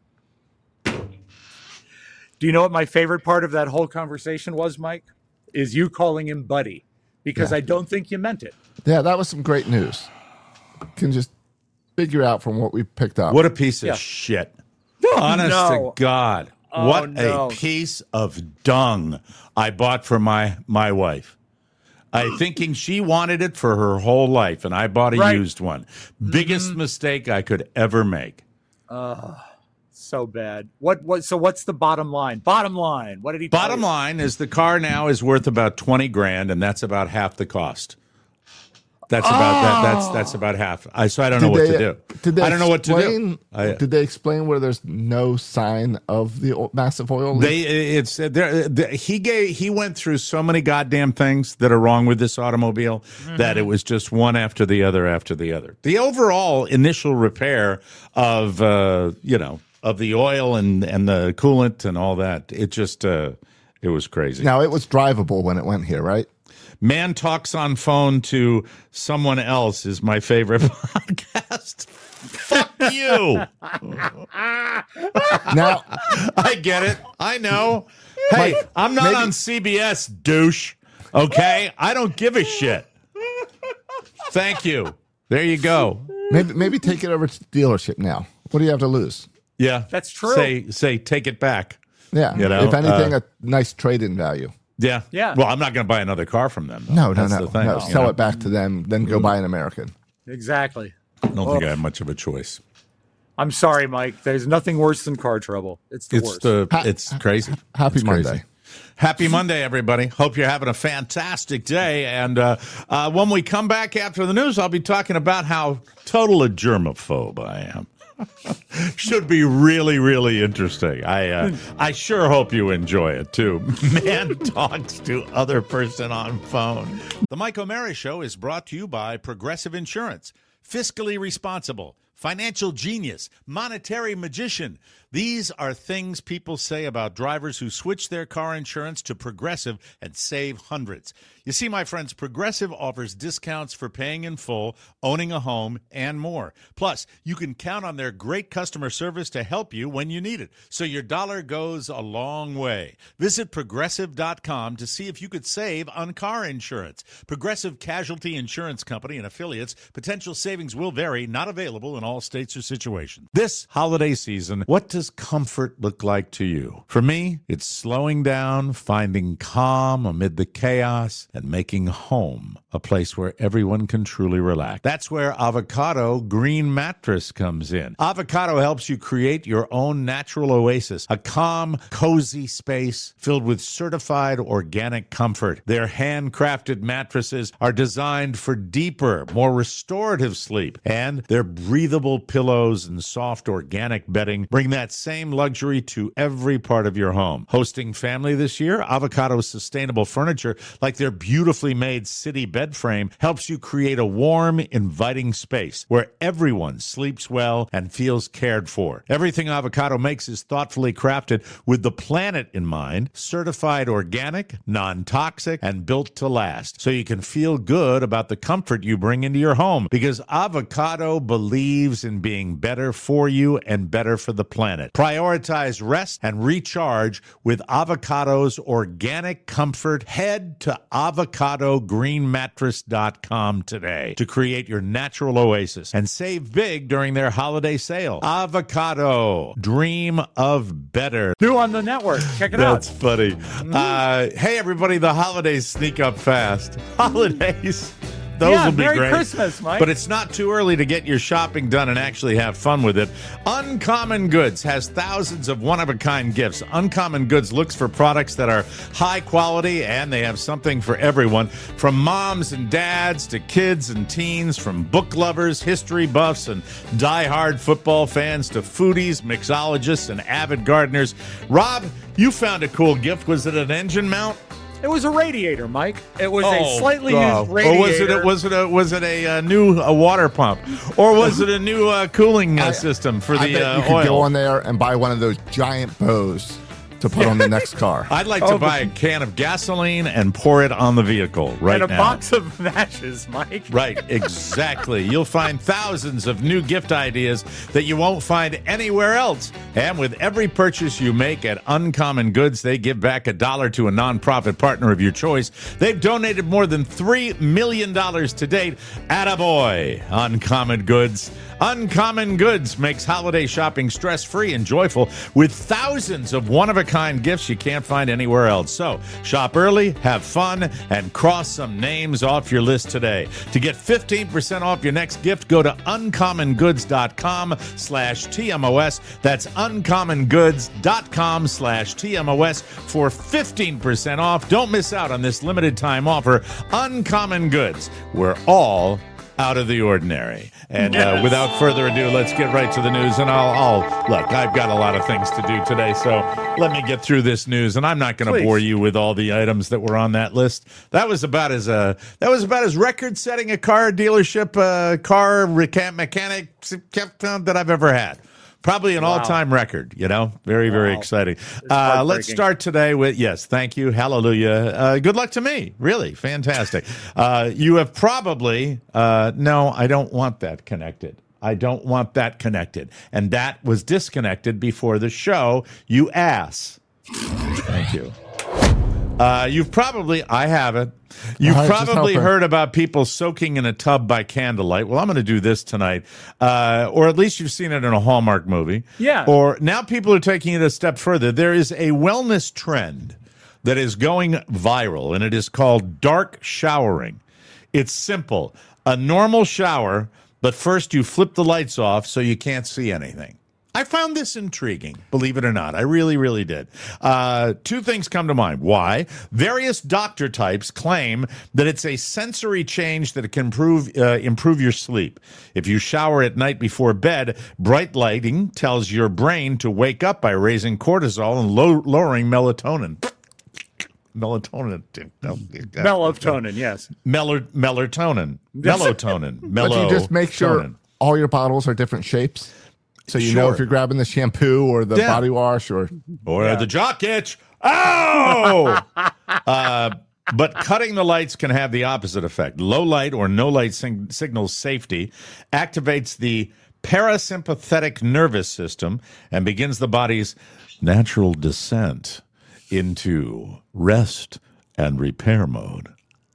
Do you know what my favorite part of that whole conversation was, Mike? Is you calling him buddy, because I don't think you meant it. Yeah, that was some great news. Can just figure out from what we picked up. What a piece of shit. Honest to God. What a piece of dung I bought for my wife. Thinking she wanted it for her whole life, and I bought a used one. Biggest mistake I could ever make. So bad. So what's the bottom line? Bottom line. What did he? Bottom line is the car now is worth about $20,000, and that's about half the cost. That's about that. That's about half. So I don't know what to do. I don't know what to do. Did they explain where there's no sign of the massive oil leak? He went through so many goddamn things that are wrong with this automobile that it was just one after the other after the other. The overall initial repair of the oil and the coolant and all that, it just it was crazy. Now it was drivable when it went here, right? Man Talks on Phone to Someone Else is my favorite podcast. Fuck you. Now, I get it. I know. Hey, I'm not on CBS, douche. Okay? I don't give a shit. Thank you. There you go. Maybe take it over to the dealership now. What do you have to lose? Yeah. That's true. Say take it back. Yeah. You know, if anything, a nice trade-in value. Yeah. Yeah. Well, I'm not going to buy another car from them, though. No. The thing, Sell it back to them, then go buy an American. Exactly. I don't think I have much of a choice. I'm sorry, Mike. There's nothing worse than car trouble. It's the worst. It's crazy. Happy Monday. Happy Monday, everybody. Hope you're having a fantastic day. And when we come back after the news, I'll be talking about how total a germaphobe I am. Should be really, really interesting. I sure hope you enjoy it, too. Man talks to other person on phone. The Mike O'Mara Show is brought to you by Progressive Insurance. Fiscally responsible, financial genius, monetary magician. These are things people say about drivers who switch their car insurance to Progressive and save hundreds. You see, my friends, Progressive offers discounts for paying in full, owning a home, and more. Plus, you can count on their great customer service to help you when you need it, so your dollar goes a long way. Visit Progressive.com to see if you could save on car insurance. Progressive Casualty Insurance Company and affiliates. Potential savings will vary, not available in all states or situations. This holiday season, what does comfort look like to you? For me, it's slowing down, finding calm amid the chaos, and making home a place where everyone can truly relax. That's where Avocado Green Mattress comes in. Avocado helps you create your own natural oasis, a calm, cozy space filled with certified organic comfort. Their handcrafted mattresses are designed for deeper, more restorative sleep, and their breathable pillows and soft organic bedding bring that same luxury to every part of your home. Hosting family this year, Avocado's sustainable furniture, like their beautifully made city bed frame, helps you create a warm, inviting space where everyone sleeps well and feels cared for. Everything Avocado makes is thoughtfully crafted with the planet in mind, certified organic, non-toxic, and built to last, so you can feel good about the comfort you bring into your home, because Avocado believes in being better for you and better for the planet. Prioritize rest and recharge with Avocado's organic comfort. Head to avocadogreenmattress.com today to create your natural oasis and save big during their holiday sale. Avocado, dream of better. New on the network. Check it out. That's funny. Hey, everybody, the holidays sneak up fast. Holidays. Those Yeah, will be Merry great. Christmas, Mike. But it's not too early to get your shopping done and actually have fun with it. Uncommon Goods has thousands of one-of-a-kind gifts. Uncommon Goods looks for products that are high quality, and they have something for everyone, from moms and dads to kids and teens, from book lovers, history buffs, and die-hard football fans to foodies, mixologists, and avid gardeners. Rob, you found a cool gift. Was it an engine mount? It was a radiator, Mike. It was a slightly God. used radiator. Or was it a new water pump, or was it a new cooling system for I the bet you could oil? go on there and buy one of those giant bows to put on the next car. I'd like to buy a can of gasoline and pour it on the vehicle right and a now. box of matches, Mike. Right, exactly. You'll find thousands of new gift ideas that you won't find anywhere else. And with every purchase you make at Uncommon Goods, they give back $1 to a nonprofit partner of your choice. They've donated more than $3 million to date. Attaboy, Uncommon Goods. Uncommon Goods makes holiday shopping stress-free and joyful with thousands of one-of-a-kind gifts you can't find anywhere else. So, shop early, have fun, and cross some names off your list today. To get 15% off your next gift, go to uncommongoods.com/TMOS. That's uncommongoods.com/TMOS for 15% off. Don't miss out on this limited time offer. Uncommon Goods. We're all out of the ordinary. And without further ado, let's get right to the news. And I'll look, I've got a lot of things to do today, so let me get through this news. And I'm not going to bore you with all the items that were on that list. That was about as record-setting a car dealership, mechanic that I've ever had. Probably an all-time record, Very, very exciting. Let's start today with, yes, thank you, hallelujah. Good luck to me, really, fantastic. You have probably, no, I don't want that connected. I don't want that connected. And that was disconnected before the show, you ass. Thank you. I haven't. You've probably heard about people soaking in a tub by candlelight. Well, I'm going to do this tonight. Or at least you've seen it in a Hallmark movie. Yeah. Or now people are taking it a step further. There is a wellness trend that is going viral, and it is called dark showering. It's simple. A normal shower, but first you flip the lights off so you can't see anything. I found this intriguing, believe it or not. I really, really did. Two things come to mind. Why? Various doctor types claim that it's a sensory change that can improve your sleep. If you shower at night before bed, bright lighting tells your brain to wake up by raising cortisol and lowering melatonin. Melatonin, yes. Melatonin. But you just make sure all your bottles are different shapes. So you know if you're grabbing the shampoo or the body wash or the jock itch. Oh! But cutting the lights can have the opposite effect. Low light or no light signals safety, activates the parasympathetic nervous system, and begins the body's natural descent into rest and repair mode.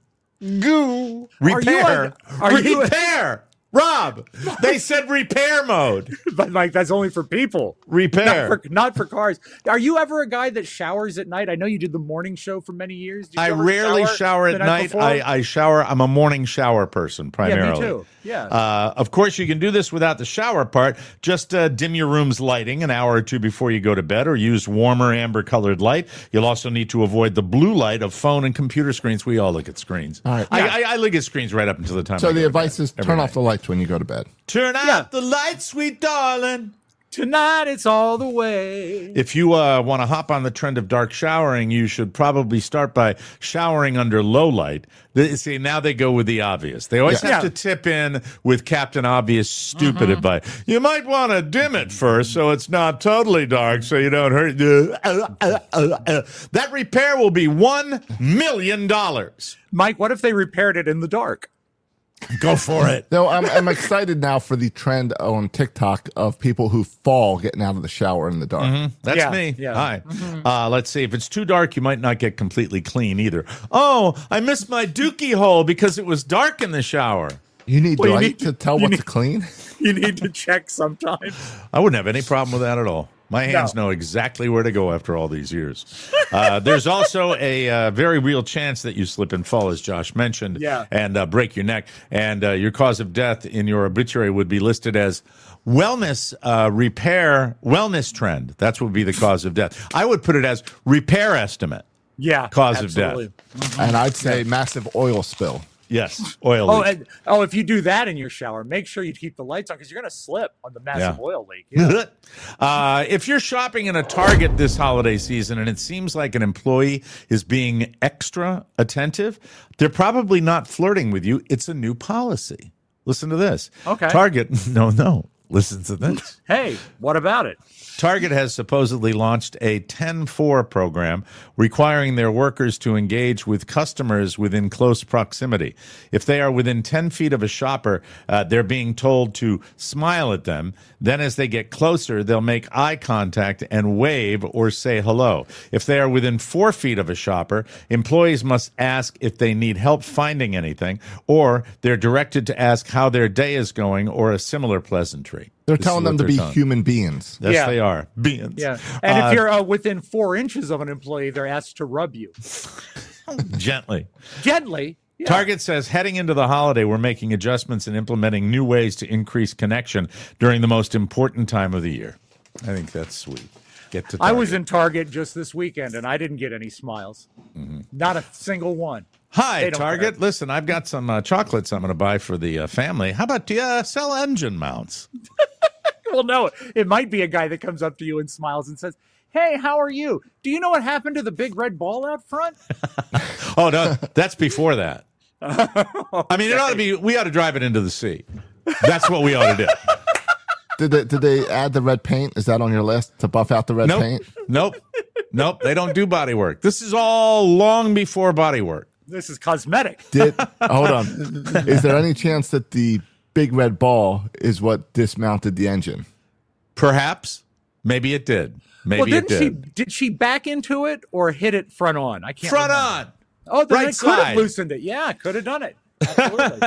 Goo! Repair! Repair! Rob, they said repair mode. But, Mike, that's only for people. Repair. Not for cars. Are you ever a guy that showers at night? I know you did the morning show for many years. I rarely shower at night. I shower. I'm a morning shower person, primarily. Yeah, me too. Yeah. Of course, you can do this without the shower part. Just dim your room's lighting an hour or two before you go to bed, or use warmer amber-colored light. You'll also need to avoid the blue light of phone and computer screens. We all look at screens. All right. I look at screens right up until the time. So the advice is turn off the lights when you go to bed. Turn out the lights, sweet darling. Tonight it's all the way. If you want to hop on the trend of dark showering, you should probably start by showering under low light. See, now they go with the obvious. They always have to tip in with Captain Obvious stupid advice. You might want to dim it first so it's not totally dark so you don't hurt. That repair will be $1 million. Mike, what if they repaired it in the dark? Go for it. No, I'm excited now for the trend on TikTok of people who fall getting out of the shower in the dark. That's me. Yeah. Hi. Let's see. If it's too dark, you might not get completely clean either. Oh, I missed my dookie hole because it was dark in the shower. You need light to tell what's clean? You need to check sometimes. I wouldn't have any problem with that at all. My hands know exactly where to go after all these years. There's also a very real chance that you slip and fall, as Josh mentioned, and break your neck. And your cause of death in your obituary would be listed as wellness trend. That's what would be the cause of death. I would put it as repair estimate. Yeah, cause absolutely. of death. And I'd say massive oil spill. Yes, oil leak. If you do that in your shower, make sure you keep the lights on because you're going to slip on the massive oil leak. Yeah. If you're shopping in a Target this holiday season and it seems like an employee is being extra attentive, they're probably not flirting with you. It's a new policy. Listen to this. Okay. Target, no. Listen to this. Hey, what about it? Target has supposedly launched a 10-4 program requiring their workers to engage with customers within close proximity. If they are within 10 feet of a shopper, they're being told to smile at them. Then as they get closer, they'll make eye contact and wave or say hello. If they are within 4 feet of a shopper, employees must ask if they need help finding anything, or they're directed to ask how their day is going or a similar pleasantry. They're telling them to be human beings. Yes, they are. Beings. Yeah. And if you're within 4 inches of an employee, they're asked to rub you. Gently. Gently. Yeah. Target says heading into the holiday, we're making adjustments and implementing new ways to increase connection during the most important time of the year. I think that's sweet. Get to Target. I was in Target just this weekend, and I didn't get any smiles. Mm-hmm. Not a single one. Hi, Target. Care. Listen, I've got some chocolates I'm going to buy for the family. How about do you sell engine mounts? Well, no, it might be a guy that comes up to you and smiles and says, hey, how are you? Do you know what happened to the big red ball out front? Oh, no, that's before that. Okay. I mean, it ought to be, we ought to drive it into the sea. That's what we ought to do. Did they add the red paint? Is that on your list to buff out the red paint? Nope. They don't do body work. This is all long before body work. This is cosmetic. Hold on. Is there any chance that the big red ball is what dismounted the engine? Perhaps. Maybe it did. Did she back into it or hit it front on? I can't remember. On. Oh, then right could have loosened it. Yeah, could have done it. Absolutely.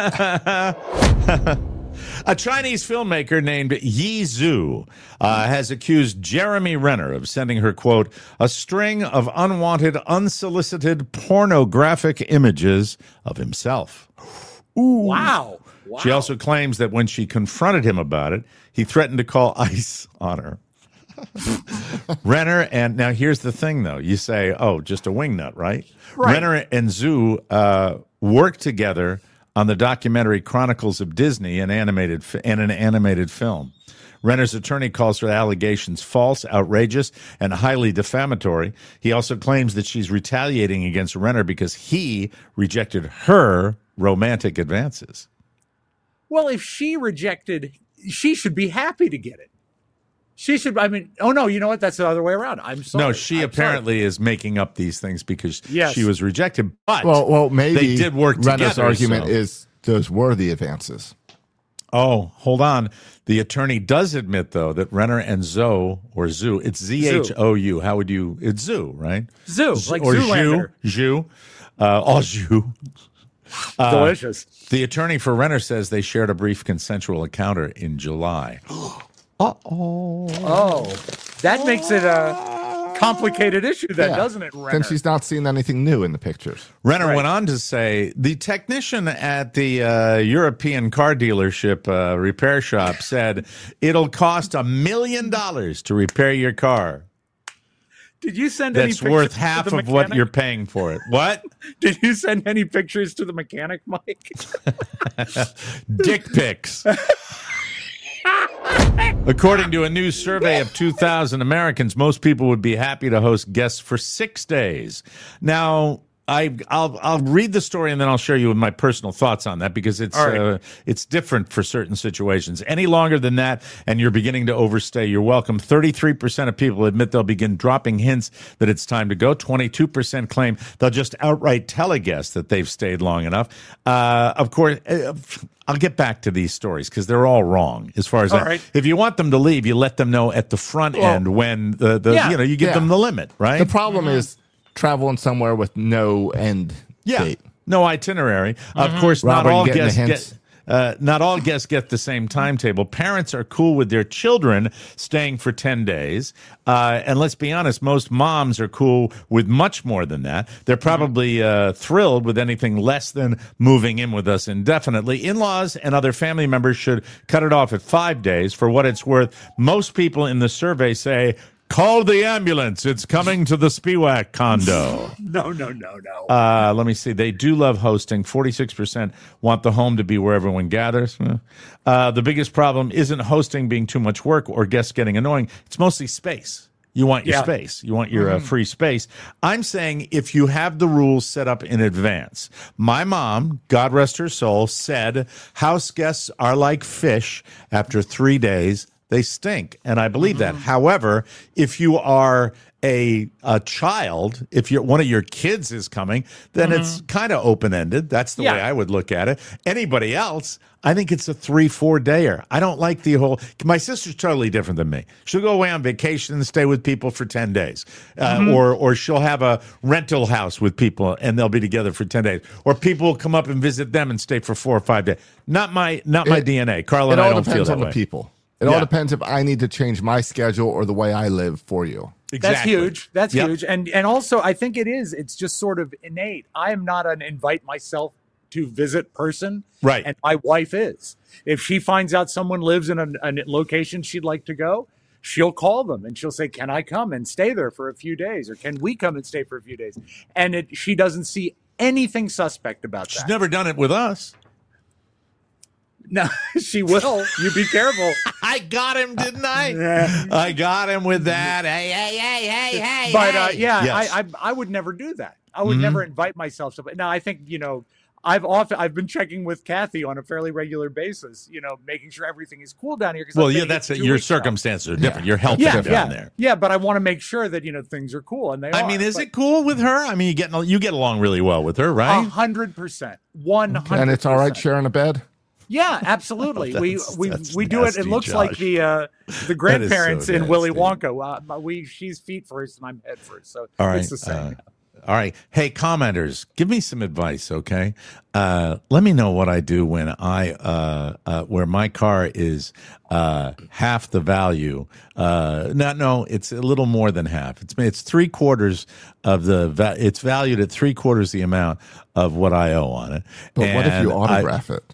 A Chinese filmmaker named Yi Zhu has accused Jeremy Renner of sending her, quote, a string of unwanted, unsolicited pornographic images of himself. Ooh. Wow. She also claims that when she confronted him about it, he threatened to call ICE on her. Renner, and now here's the thing, though. You say, oh, just a wingnut, right? Renner and Zhu worked together on the documentary Chronicles of Disney, an animated film. Renner's attorney calls her allegations false, outrageous, and highly defamatory. He also claims that she's retaliating against Renner because he rejected her romantic advances. Well, if she rejected, she should be happy to get it. She should, I mean, oh no, you know what? That's the other way around. I'm sorry. No, she apparently is making up these things because she was rejected. But well, maybe they did work together. Renner's argument is those were the advances. Oh, hold on. The attorney does admit, though, that Renner and Zhou, it's Z-H-O-U. How would you, it's Zhou, right? Zhou, like or Zoolander. Zhou, all Zhou. Delicious. The attorney for Renner says they shared a brief consensual encounter in July. Oh, that makes it a complicated issue then, doesn't it, Renner? Then she's not seeing anything new in the pictures. Renner went on to say, the technician at the European car dealership repair shop said, it'll cost $1 million to repair your car. Did you send any pictures? That's worth half of what you're paying for it. What? Did you send any pictures to the mechanic, Mike? Dick pics. According to a new survey of 2,000 Americans, most people would be happy to host guests for 6 days. Now, I'll read the story and then I'll share you my personal thoughts on that because it's different for certain situations. Any longer than that, and you're beginning to overstay, you're welcome. 33% of people admit they'll begin dropping hints that it's time to go. 22% claim they'll just outright tell a guest that they've stayed long enough. Of course, I'll get back to these stories because they're all wrong as far as that. Right. If you want them to leave, you let them know at the front end when you give them the limit, right? The problem is traveling somewhere with no end date. No itinerary. Of course, not all guests get not all guests get the same timetable. Parents are cool with their children staying for 10 days. And let's be honest, most moms are cool with much more than that. They're probably thrilled with anything less than moving in with us indefinitely. In-laws and other family members should cut it off at 5 days. For what it's worth, most people in the survey say, call the ambulance. It's coming to the Spiewak condo. No. Let me see. They do love hosting. 46% want the home to be where everyone gathers. The biggest problem isn't hosting being too much work or guests getting annoying. It's mostly space. You want your space. You want your free space. I'm saying if you have the rules set up in advance. My mom, God rest her soul, said house guests are like fish. After 3 days, they stink. And I believe that. However, if you are a child, if one of your kids is coming, then it's kind of open-ended. That's the way I would look at it. Anybody else, I think it's a 3-4 dayer. I don't like the whole, my sister's totally different than me. She'll go away on vacation and stay with people for 10 days. Or she'll have a rental house with people and they'll be together for 10 days. Or people will come up and visit them and stay for 4 or 5 days. Not my DNA. Carl and I don't feel that way. It all depends on the people. It all depends if I need to change my schedule or the way I live for you. Exactly. That's huge. And also, I think it's just sort of innate. I am not an invite myself to visit person. Right. And my wife is. If she finds out someone lives in a location she'd like to go, she'll call them and she'll say, can I come and stay there for a few days? Or can we come and stay for a few days? And she doesn't see anything suspect about that. She's never done it with us. No, she will. You be careful. I got him, didn't I? I got him with that. Hey. But I would never do that. I would never invite myself to. Now, I think, I've been checking with Kathy on a fairly regular basis, making sure everything is cool down here. That's it. Your circumstances are different. Your health is down there. Yeah, but I want to make sure that things are cool, and they are. I mean, is it cool with her? I mean, you get along really well with her, right? 100%, 100%. And it's all right sharing a bed. Yeah, absolutely. That's we do it. It looks Josh. like the grandparents so in Willy nasty. Wonka. She's feet first and I'm head first, so All right. it's the same. All right. Hey, commenters, give me some advice, okay? Let me know what I do when where my car is half the value. No, it's a little more than half. It's 3/4 of it's valued at 3/4 the amount of what I owe on it. But what if you autograph it?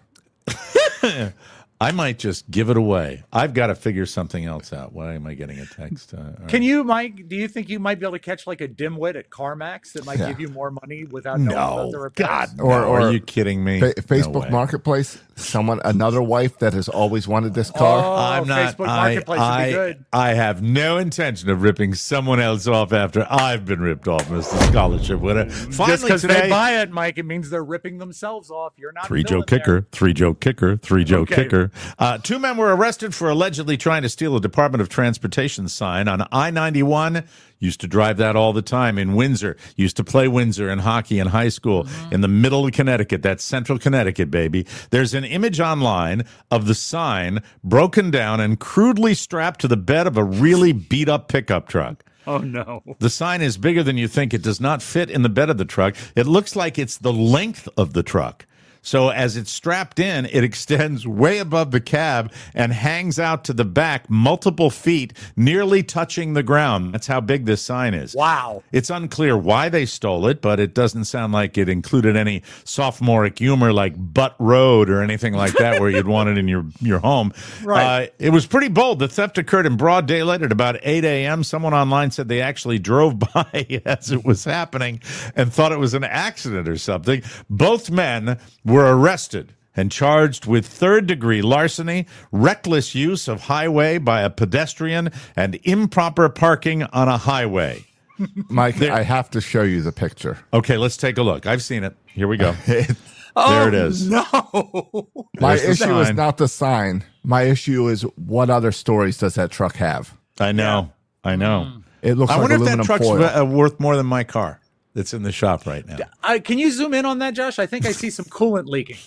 I might just give it away. I've got to figure something else out. Why am I getting a text? Can you, Mike, do you think you might be able to catch like a dimwit at CarMax that might give you more money without knowing about the repairs? God, or are you kidding me? Facebook Marketplace, another wife that has always wanted this car. I'm not. Facebook Marketplace would be good. I have no intention of ripping someone else off after I've been ripped off, Mr. Scholarship winner. Finally, just because today, they buy it, Mike, it means they're ripping themselves off. You're not. 3-Joe kicker, 3-Joe kicker, 3-Joe kicker. 2 men were arrested for allegedly trying to steal a Department of Transportation sign on I-91. Used to drive that all the time in Windsor. Used to play Windsor in hockey in high school in the middle of Connecticut. That's central Connecticut, baby. There's an image online of the sign broken down and crudely strapped to the bed of a really beat-up pickup truck. Oh, no. The sign is bigger than you think. It does not fit in the bed of the truck. It looks like it's the length of the truck. So as it's strapped in, it extends way above the cab and hangs out to the back multiple feet, nearly touching the ground. That's how big this sign is. Wow. It's unclear why they stole it, but it doesn't sound like it included any sophomoric humor like Butt Road or anything like that where you'd want it in your home. Right. It was pretty bold. The theft occurred in broad daylight at about 8 a.m. Someone online said they actually drove by as it was happening and thought it was an accident or something. Both men were arrested and charged with third-degree larceny, reckless use of highway by a pedestrian, and improper parking on a highway. Mike, I have to show you the picture. Okay, let's take a look. I've seen it. Here we go. There it is. No. My There's the issue is sign. not the sign. My issue is what other stories does that truck have? I know. It looks I like wonder if that aluminum truck's foil. worth more than my car that's in the shop right now. Can you zoom in on that, Josh? I think I see some coolant leaking.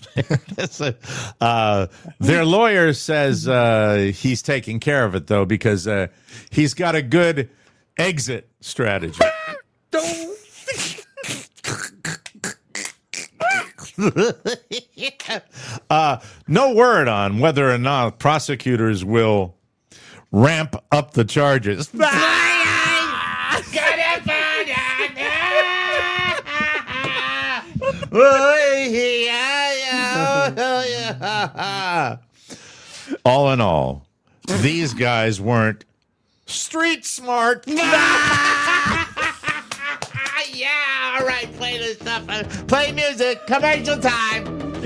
Their lawyer says he's taking care of it, though, because he's got a good exit strategy. No word on whether or not prosecutors will ramp up the charges. All in all, these guys weren't street smart. Yeah, all right, play this stuff. Play music. Commercial time.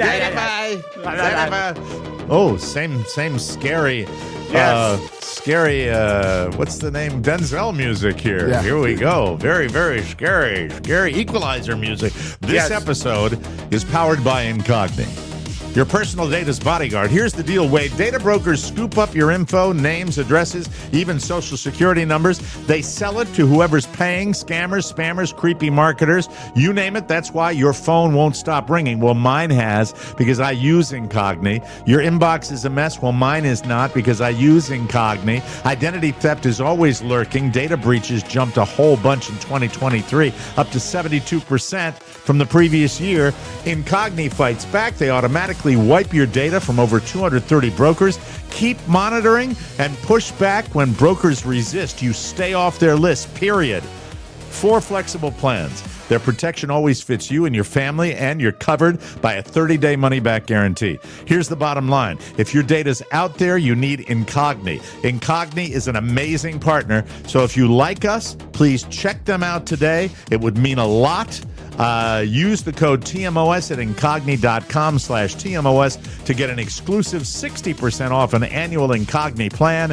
Oh, same scary. Scary. What's the name? Denzel music here. Yeah. Here we go. Very, very scary. Scary Equalizer music. This episode is powered by Incogni, your personal data's bodyguard. Here's the deal, Wade. Data brokers scoop up your info, names, addresses, even social security numbers. They sell it to whoever's paying, scammers, spammers, creepy marketers. You name it. That's why your phone won't stop ringing. Well, mine has, because I use Incogni. Your inbox is a mess. Well, mine is not, because I use Incogni. Identity theft is always lurking. Data breaches jumped a whole bunch in 2023, up to 72% from the previous year. Incogni fights back. They automatically wipe your data from over 230 brokers. Keep monitoring and push back when brokers resist. You stay off their list, period. 4 flexible plans. Their protection always fits you and your family, and you're covered by a 30-day money-back guarantee. Here's the bottom line. If your data's out there, you need Incogni. Incogni is an amazing partner, so if you like us, please check them out today. It would mean a lot. Use the code TMOS at Incogni.com/TMOS to get an exclusive 60% off an annual Incogni plan.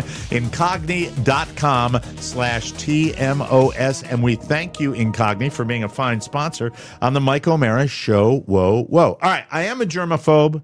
Incogni.com/TMOS. And we thank you, Incogni, for being a fine sponsor on the Mike O'Mara Show. Whoa, whoa. All right, I am a germaphobe.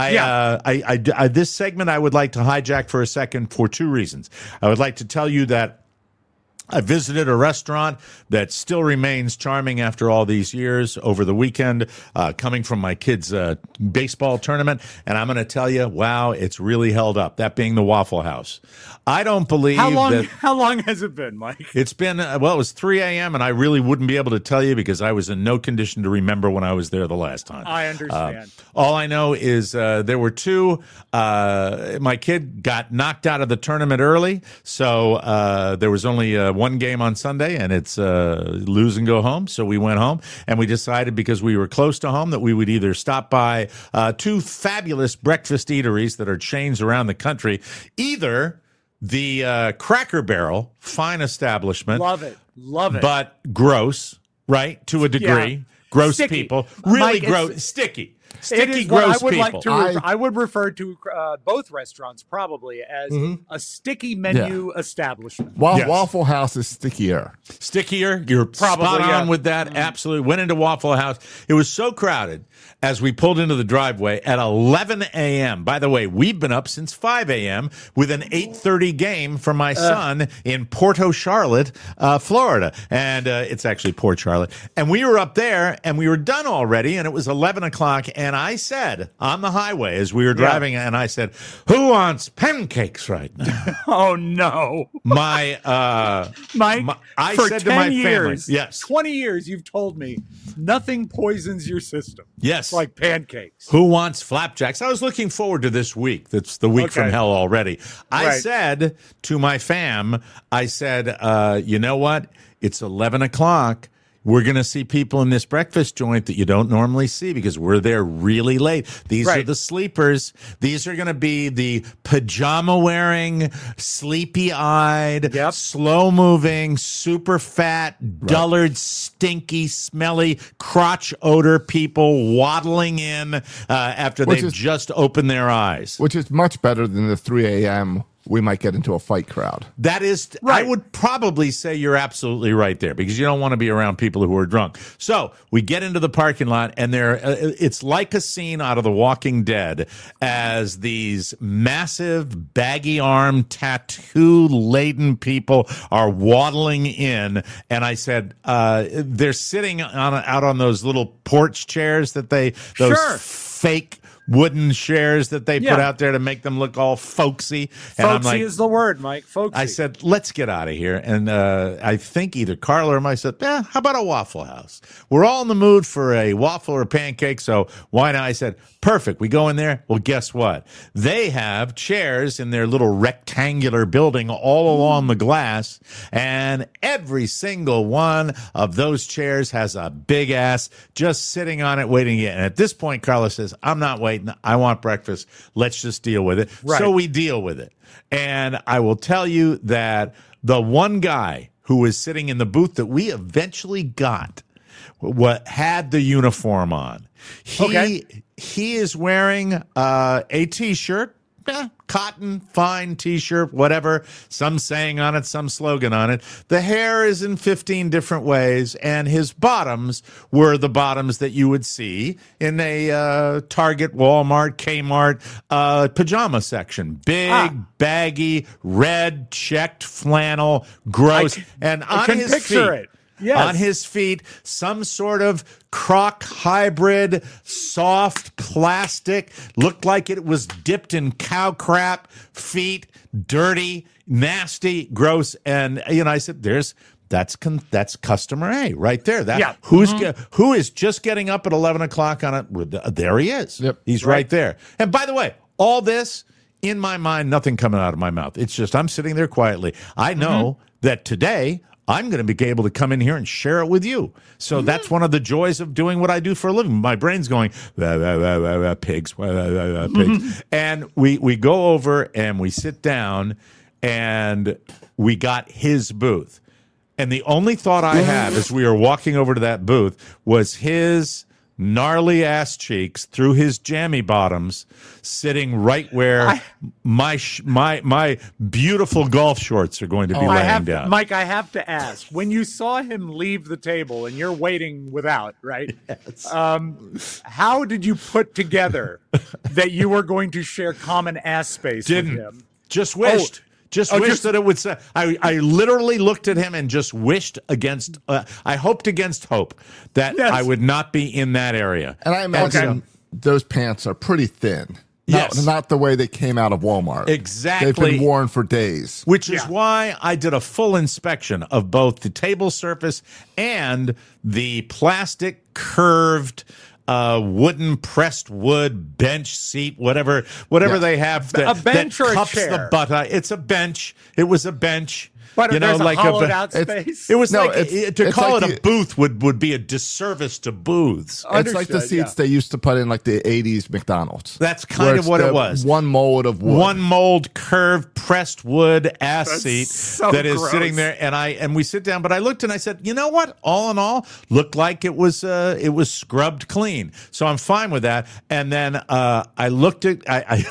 This segment I would like to hijack for a second for 2 reasons. I would like to tell you that I visited a restaurant that still remains charming after all these years over the weekend, coming from my kids' baseball tournament. And I'm going to tell you, wow, it's really held up, that being the Waffle House. I don't believe How that... long has it been, Mike? It's been, it was 3 a.m., and I really wouldn't be able to tell you because I was in no condition to remember when I was there the last time. I understand. All I know is there were 2. My kid got knocked out of the tournament early, so there was only 1 game on Sunday, and it's lose and go home. So we went home, and we decided, because we were close to home, that we would either stop by 2 fabulous breakfast eateries that are chains around the country, either the Cracker Barrel, fine establishment. Love it. But gross, right, to a degree. Yeah. Gross Sticky. people. Really Mike, gross. Sticky, Gross people. I would refer to both restaurants probably as a sticky menu establishment. Yes. Waffle House is stickier. Stickier. You're Probably, spot on yeah. with that. Absolutely. Went into Waffle House. It was so crowded as we pulled into the driveway at 11 a.m. By the way, we've been up since 5 a.m. with an 8:30 game for my son in Porto Charlotte, Florida. And it's actually Port Charlotte. And we were up there, and we were done already, and it was 11 o'clock. And I said on the highway as we were driving, and I said, "Who wants pancakes right now?" Oh, no. Mike, I for said 10 to my years, family, yes. 20 years, you've told me nothing poisons your system. Yes. Like pancakes. Who wants flapjacks? I was looking forward to this week. That's the week from hell already. I said to my fam, I said, you know what? It's 11 o'clock. We're going to see people in this breakfast joint that you don't normally see because we're there really late. These are the sleepers. These are going to be the pajama-wearing, sleepy-eyed, slow-moving, super fat, dullard, stinky, smelly, crotch odor people waddling in after they've just opened their eyes. Which is much better than the 3 a.m. we might get into a fight crowd. That is, I would probably say you're absolutely right there because you don't want to be around people who are drunk. So we get into the parking lot, and it's like a scene out of The Walking Dead as these massive, baggy-armed, tattoo-laden people are waddling in. And I said, they're sitting out on those little porch chairs that those fake wooden chairs that they put Yeah. out there to make them look all folksy. And I'm Folksy like, is the word, Mike. Folksy. I said, let's get out of here. And I think either Carla or I said, how about a Waffle House? We're all in the mood for a waffle or pancake, so why not? I said, perfect. We go in there. Well, guess what? They have chairs in their little rectangular building all along the glass, and every single one of those chairs has a big ass just sitting on it waiting to get. And at this point, Carla says, I'm not waiting. I want breakfast. Let's just deal with it. Right. So we deal with it. And I will tell you that the one guy who was sitting in the booth that we eventually got had the uniform on. He is wearing a T-shirt, cotton, fine T-shirt, whatever. Some saying on it, some slogan on it. The hair is in 15 different ways, and his bottoms were the bottoms that you would see in a Target, Walmart, Kmart pajama section. Big, baggy, red, checked flannel, gross. And I on can his picture feet, it. Yes. on his feet, some sort of croc hybrid, soft plastic, looked like it was dipped in cow crap, feet, dirty, nasty, gross. And, I said, that's customer A right there. Who is just getting up at 11 o'clock on it? There he is. Yep. He's right there. And by the way, all this, in my mind, nothing coming out of my mouth. It's just I'm sitting there quietly. I know that today I'm going to be able to come in here and share it with you. So that's one of the joys of doing what I do for a living. My brain's going, pigs, pigs. And we go over and we sit down and we got his booth. And the only thought I had as we were walking over to that booth was his gnarly ass cheeks through his jammy bottoms sitting right where my beautiful golf shorts are going to be laying down. Mike, I have to ask, when you saw him leave the table and you're waiting without, right? Yes. How did you put together that you were going to share common ass space with him? Just wished. Wished that it would say. I literally looked at him and just wished against. I hoped against hope that I would not be in that area. And I imagine those pants are pretty thin. Yes. Not the way they came out of Walmart. Exactly. They've been worn for days. Which is why I did a full inspection of both the table surface and the plastic curved wooden pressed wood bench seat, whatever they have A bench that or a cups chair? the butt. It's a bench. It was a bench. But there's a hollowed out space. It was No, to call like it a booth would be a disservice to booths. It's like the seats they used to put in like the 80s McDonald's. That's kind of what it was. One mold of wood. One mold, curved, pressed wood ass seat so that is gross. sitting there, and we sit down. But I looked and I said, you know what? All in all, looked like it was scrubbed clean, so I'm fine with that. And then I looked at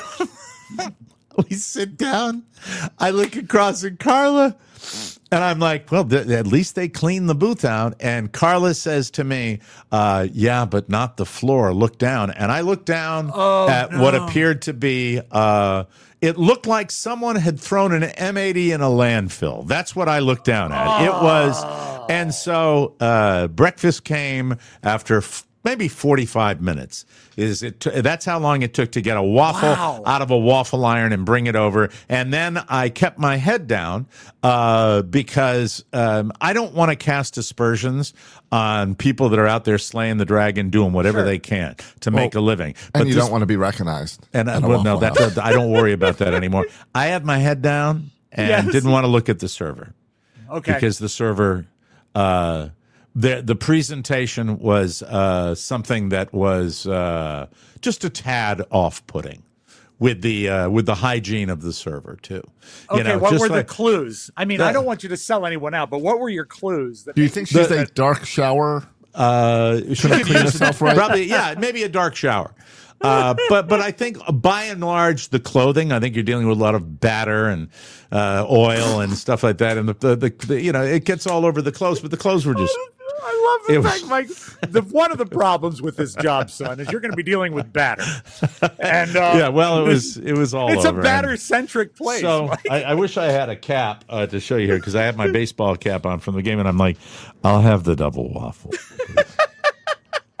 we sit down. I look across at Carla. And I'm like, well, at least they cleaned the booth out. And Carla says to me, yeah, but not the floor. Look down. And I looked down at what appeared to be, it looked like someone had thrown an M80 in a landfill. That's what I looked down at. It was. And so breakfast came after maybe 45 minutes. That's how long it took to get a waffle out of a waffle iron and bring it over. And then I kept my head down because I don't want to cast aspersions on people that are out there slaying the dragon, doing whatever they can to make a living. But you don't want to be recognized. And I don't worry about that anymore. I had my head down and didn't want to look at the server. Okay. Because the server... The presentation was something that was just a tad off-putting with the hygiene of the server too. Okay, what were the clues? I mean, I don't want you to sell anyone out, but what were your clues? Do you think she's a dark shower? She could clean herself right? Probably, maybe a dark shower. But I think by and large the clothing. I think you're dealing with a lot of batter and oil and stuff like that, and the it gets all over the clothes. But the clothes were just. I love the fact, Mike. One of the problems with this job, son, is you're going to be dealing with batter. And it was all. It's over. a batter-centric place. So I wish I had a cap to show you here because I have my baseball cap on from the game, and I'm like, I'll have the double waffle.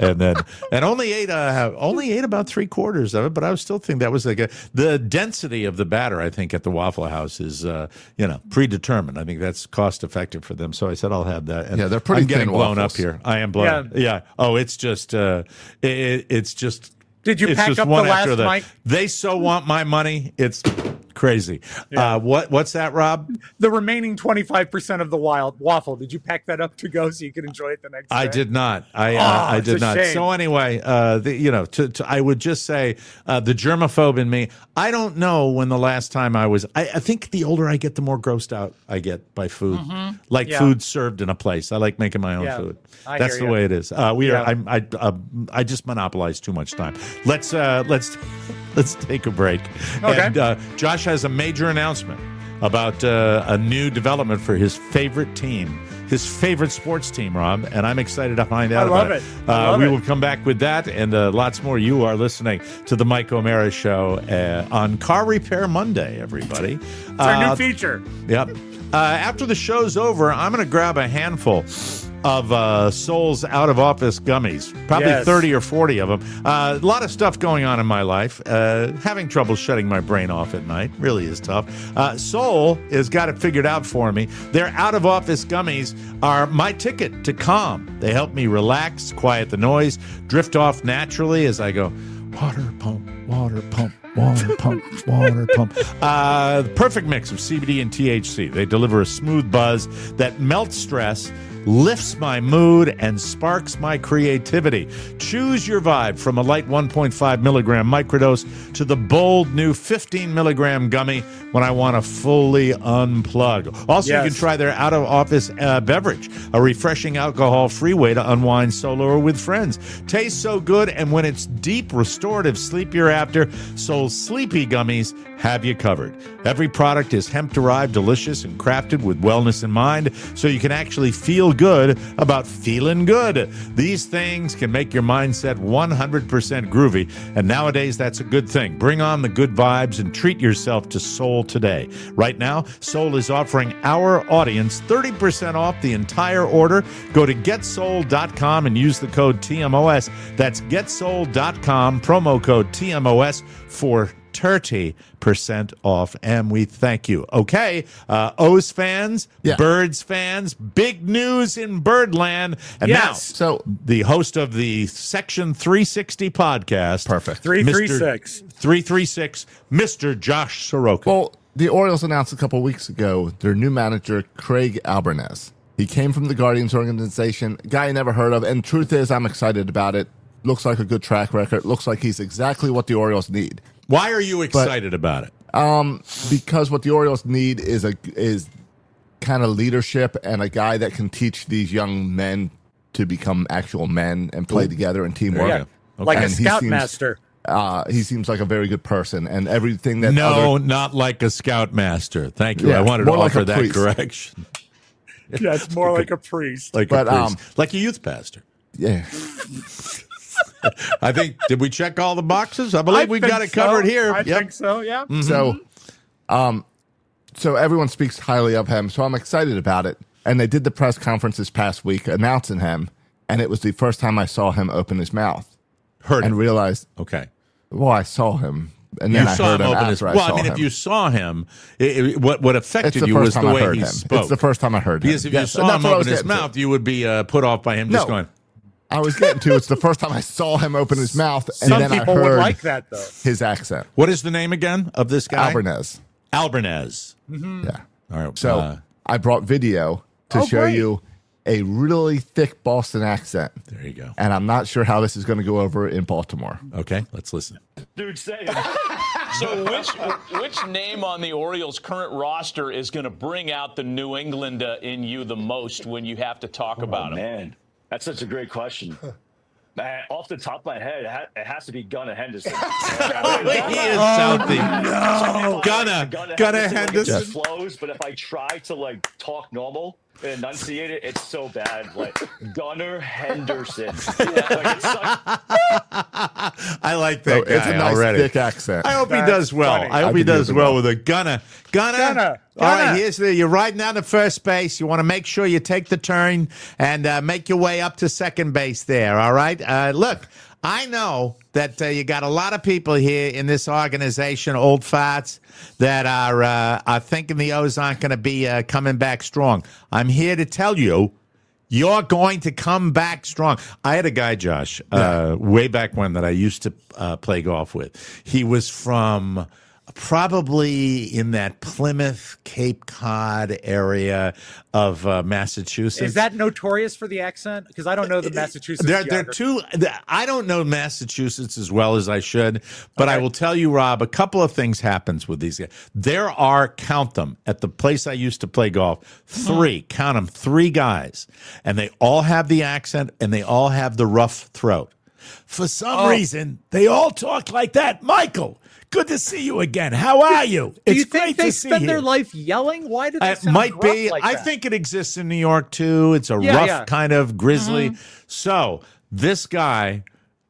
and only ate about 3/4 of it, but I was still thinking that was the density of the batter. I think at the Waffle House is predetermined. I think that's cost effective for them. So I said I'll have that. And they're pretty I'm getting thin blown waffles. up here. I am blown. Yeah. Oh, it's just it's just. Did you It's pack just up the one last after the- mic? They so want my money. It's crazy. Yeah. What's that, Rob? The remaining 25% of the wild waffle, did you pack that up to go so you could enjoy it the next day? I did not. I it's did a not. shame. So anyway, I would just say the germaphobe in me. I don't know when the last time I was. I think the older I get, the more grossed out I get by food. Like Yeah. food served in a place. I like making my own Yeah. food. I That's hear the ya. way it is. I just monopolize too much time. Let's take a break. Okay. And Josh has a major announcement about a new development for his favorite team, his favorite sports team, Rob, and I'm excited to find out love about it. I love we it. will come back with that and lots more. You are listening to the Mike O'Mara Show on Car Repair Monday, everybody. It's our new feature. Yep. After the show's over, I'm going to grab a handful of Soul's out-of-office gummies, probably Yes. 30 or 40 of them. A lot of stuff going on in my life. Having trouble shutting my brain off at night really is tough. Soul has got it figured out for me. Their out-of-office gummies are my ticket to calm. They help me relax, quiet the noise, drift off naturally as I go, water pump, water pump. Water pump, water pump. The perfect mix of CBD and THC. They deliver a smooth buzz that melts stress, lifts my mood, and sparks my creativity. Choose your vibe from a light 1.5 milligram microdose to the bold new 15 milligram gummy when I want to fully unplug. Also, Yes. you can try their out-of-office beverage, a refreshing alcohol-free way to unwind solo or with friends. Tastes so good, and when it's deep, restorative sleep you're after, Soul's Sleepy Gummies have you covered. Every product is hemp-derived, delicious, and crafted with wellness in mind, so you can actually feel good about feeling good. These things can make your mindset 100% groovy, and nowadays that's a good thing. Bring on the good vibes and treat yourself to Soul today. Right now, Soul is offering our audience 30% off the entire order. Go to getsoul.com and use the code TMOS. That's getsoul.com, promo code TMOS for 30% off, and we thank you. Okay, O's fans, Yeah. Birds fans, big news in Birdland. And Yes. now, So the host of the Section 360 podcast. Perfect. 336. 336, Mr. Josh Soroka. Well, the Orioles announced a couple weeks ago their new manager, Craig Albernez. He came from the Guardians organization, guy I never heard of, and truth is, I'm excited about it. Looks like a good track record. Looks like he's exactly what the Orioles need. Why are you excited about it? Because what the Orioles need is kind of leadership and a guy that can teach these young men to become actual men and play together and teamwork. Yeah. Yeah. Okay. Like a And he scoutmaster. He seems like a very good person, and everything that No, other, not like a scoutmaster. Thank you. Yeah, I wanted to more like offer a that priest. correction. Yeah, it's more like a priest. Like But, a priest. Like a youth pastor. yeah. I think, did we check all the boxes? I believe we got it covered here. I think so, yeah. So, so everyone speaks highly of him. So I'm excited about it. And they did the press conference this past week announcing him, and it was the first time I saw him open his mouth Heard and it. realized, Okay. well, I saw him, and then You I saw heard him him open his after Well, I saw I mean, him. if you saw him, what It's affected the you first was the time I way heard he him. spoke. It's the first time I heard him. Because if Yes, you and saw that's him what I was open his getting to. mouth, you would be put off by him just No. going, I was getting to it's the first time I saw him open his mouth, and Some then I people heard would like that, though. his accent. what is the name again of this guy? Albernez. Albernez. Yeah. All right. So I brought video to Oh, show great. you a really thick Boston accent. there you go. And I'm not sure how this is going to go over in Baltimore. Okay, let's listen. Dude, say So which name on the Orioles' current roster is going to bring out the New England in you the most when you have to talk about him? man, that's such a great question. Man, off the top of my head, it has to be Gunnar Henderson. He is Southie. Gunnar Henderson. It flows, but if I try to like talk normal and enunciate it, it's so bad. Like Gunnar Henderson. Yeah, like, it's such, I I like that guy It's a nice already. thick accent. I hope he That's does well. funny. I hope I he think he'll does do well well. with a gunner. Gunner. All right, you're riding down to first base. You want to make sure you take the turn and make your way up to second base there, all right? Look, I know that you got a lot of people here in this organization, old farts, that are thinking the O's aren't going to be coming back strong. I'm here to tell you, you're going to come back strong. I had a guy, Josh, way back when that I used to play golf with. He was from probably in that Plymouth, Cape Cod area of Massachusetts. Is that notorious for the accent? Because I don't know the Massachusetts. They're geography. two. I don't know Massachusetts as well as I should, but I will tell you, Rob, a couple of things happens with these guys. There are, count them, at the place I used to play golf, count them, 3 guys, and they all have the accent and they all have the rough throat. For some reason, they all talk like that. Michael, good to see you again. How are you? Do It's you great think they to see spend you. their life yelling? Why do they It sound might gruff be. like I that? think it exists in New York too. It's a rough kind of grizzly. So this guy,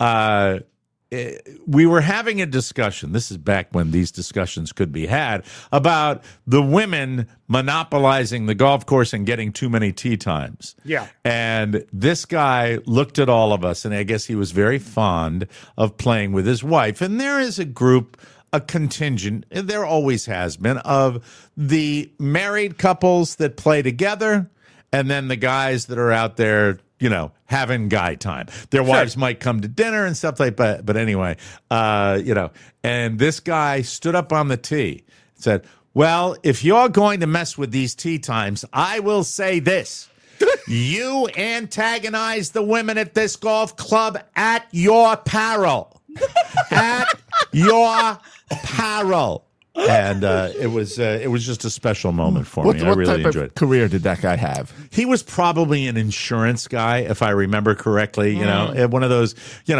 we were having a discussion. This is back when these discussions could be had about the women monopolizing the golf course and getting too many tee times. Yeah. And this guy looked at all of us, and I guess he was very fond of playing with his wife. And there is a group, a contingent, there always has been, of the married couples that play together and then the guys that are out there, you know, having guy time. Their wives might come to dinner and stuff like that. But anyway, you know, and this guy stood up on the tee and said, well, if you're going to mess with these tee times, I will say this. You antagonize the women at this golf club at your peril. At your peril. And it was just a special moment for me. I What really type enjoyed of it. career did that guy have? He was probably an insurance guy, if I remember correctly. You know, one of those.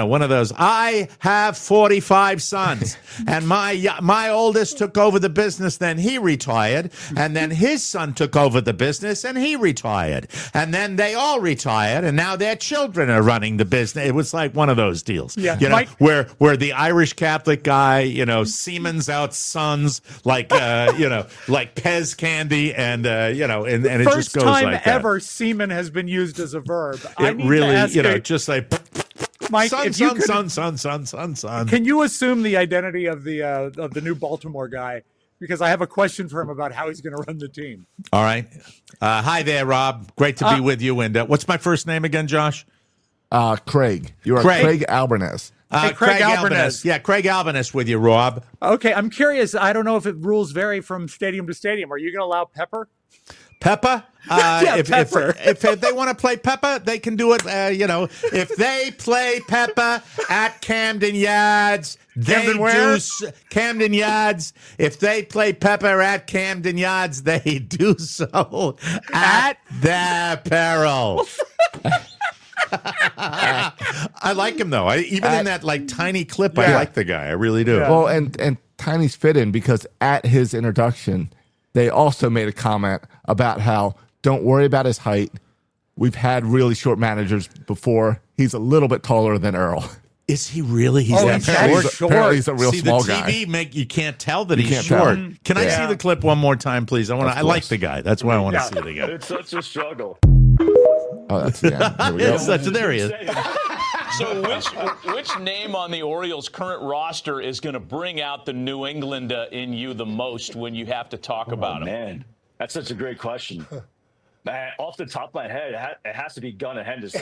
I have 45 sons, and my oldest took over the business. Then he retired, and then his son took over the business, and he retired, and then they all retired, and now their children are running the business. It was like one of those deals. Yeah, you know, Mike- where the Irish Catholic guy, you know, Siemens out sons like you know, like Pez candy, and you know, and it First just goes time like that. ever semen has been used as a verb. I It need to really, ask you know, you, just like Mike, son, if you son, could, son. can you assume the identity of the new Baltimore guy? Because I have a question for him about how he's going to run the team. All right. Hi there, Rob. Great to be with you. And what's my first name again, Josh? Craig. You are Craig. Craig Albanese. Hey, Craig Albanese. Yeah, Craig Albanese with you, Rob. Okay, I'm curious. I don't know if rules vary from stadium to stadium. Are you going to allow pepper? Pepper? Yeah, Pepper. If they want to play Pepper, they can do it. You know, if they play Pepper at Camden Yards, Camden where? Camden Yards. If they play Pepper at Camden Yards, they do so at their peril. I like him though. Even in that like tiny clip, I like the guy. I really do. Well, and Tiny's fit in because at his introduction, they also made a comment about how don't worry about his height. We've had really short managers before. He's a little bit taller than Earl. Is he really? He's that apparently short. apparently he's a real See, small the TV guy. you can't tell that You he's can't tell. short. Can I Yeah. see the clip one more time, please? I like course. the guy. That's why I want to see the guy. It's such a struggle. Oh, that's the end. Here we go. It's such there he is. So which name on the Orioles' current roster is going to bring out the New England in you the most when you have to talk about him? Man, that's such a great question. Man, off the top of my head, it has to be Gunnar Henderson.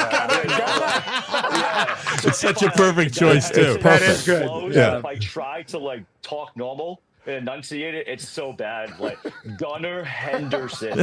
It's such a perfect choice too. That is good. If I try to like talk normal and enunciate it, it's so bad. Like Gunnar Henderson.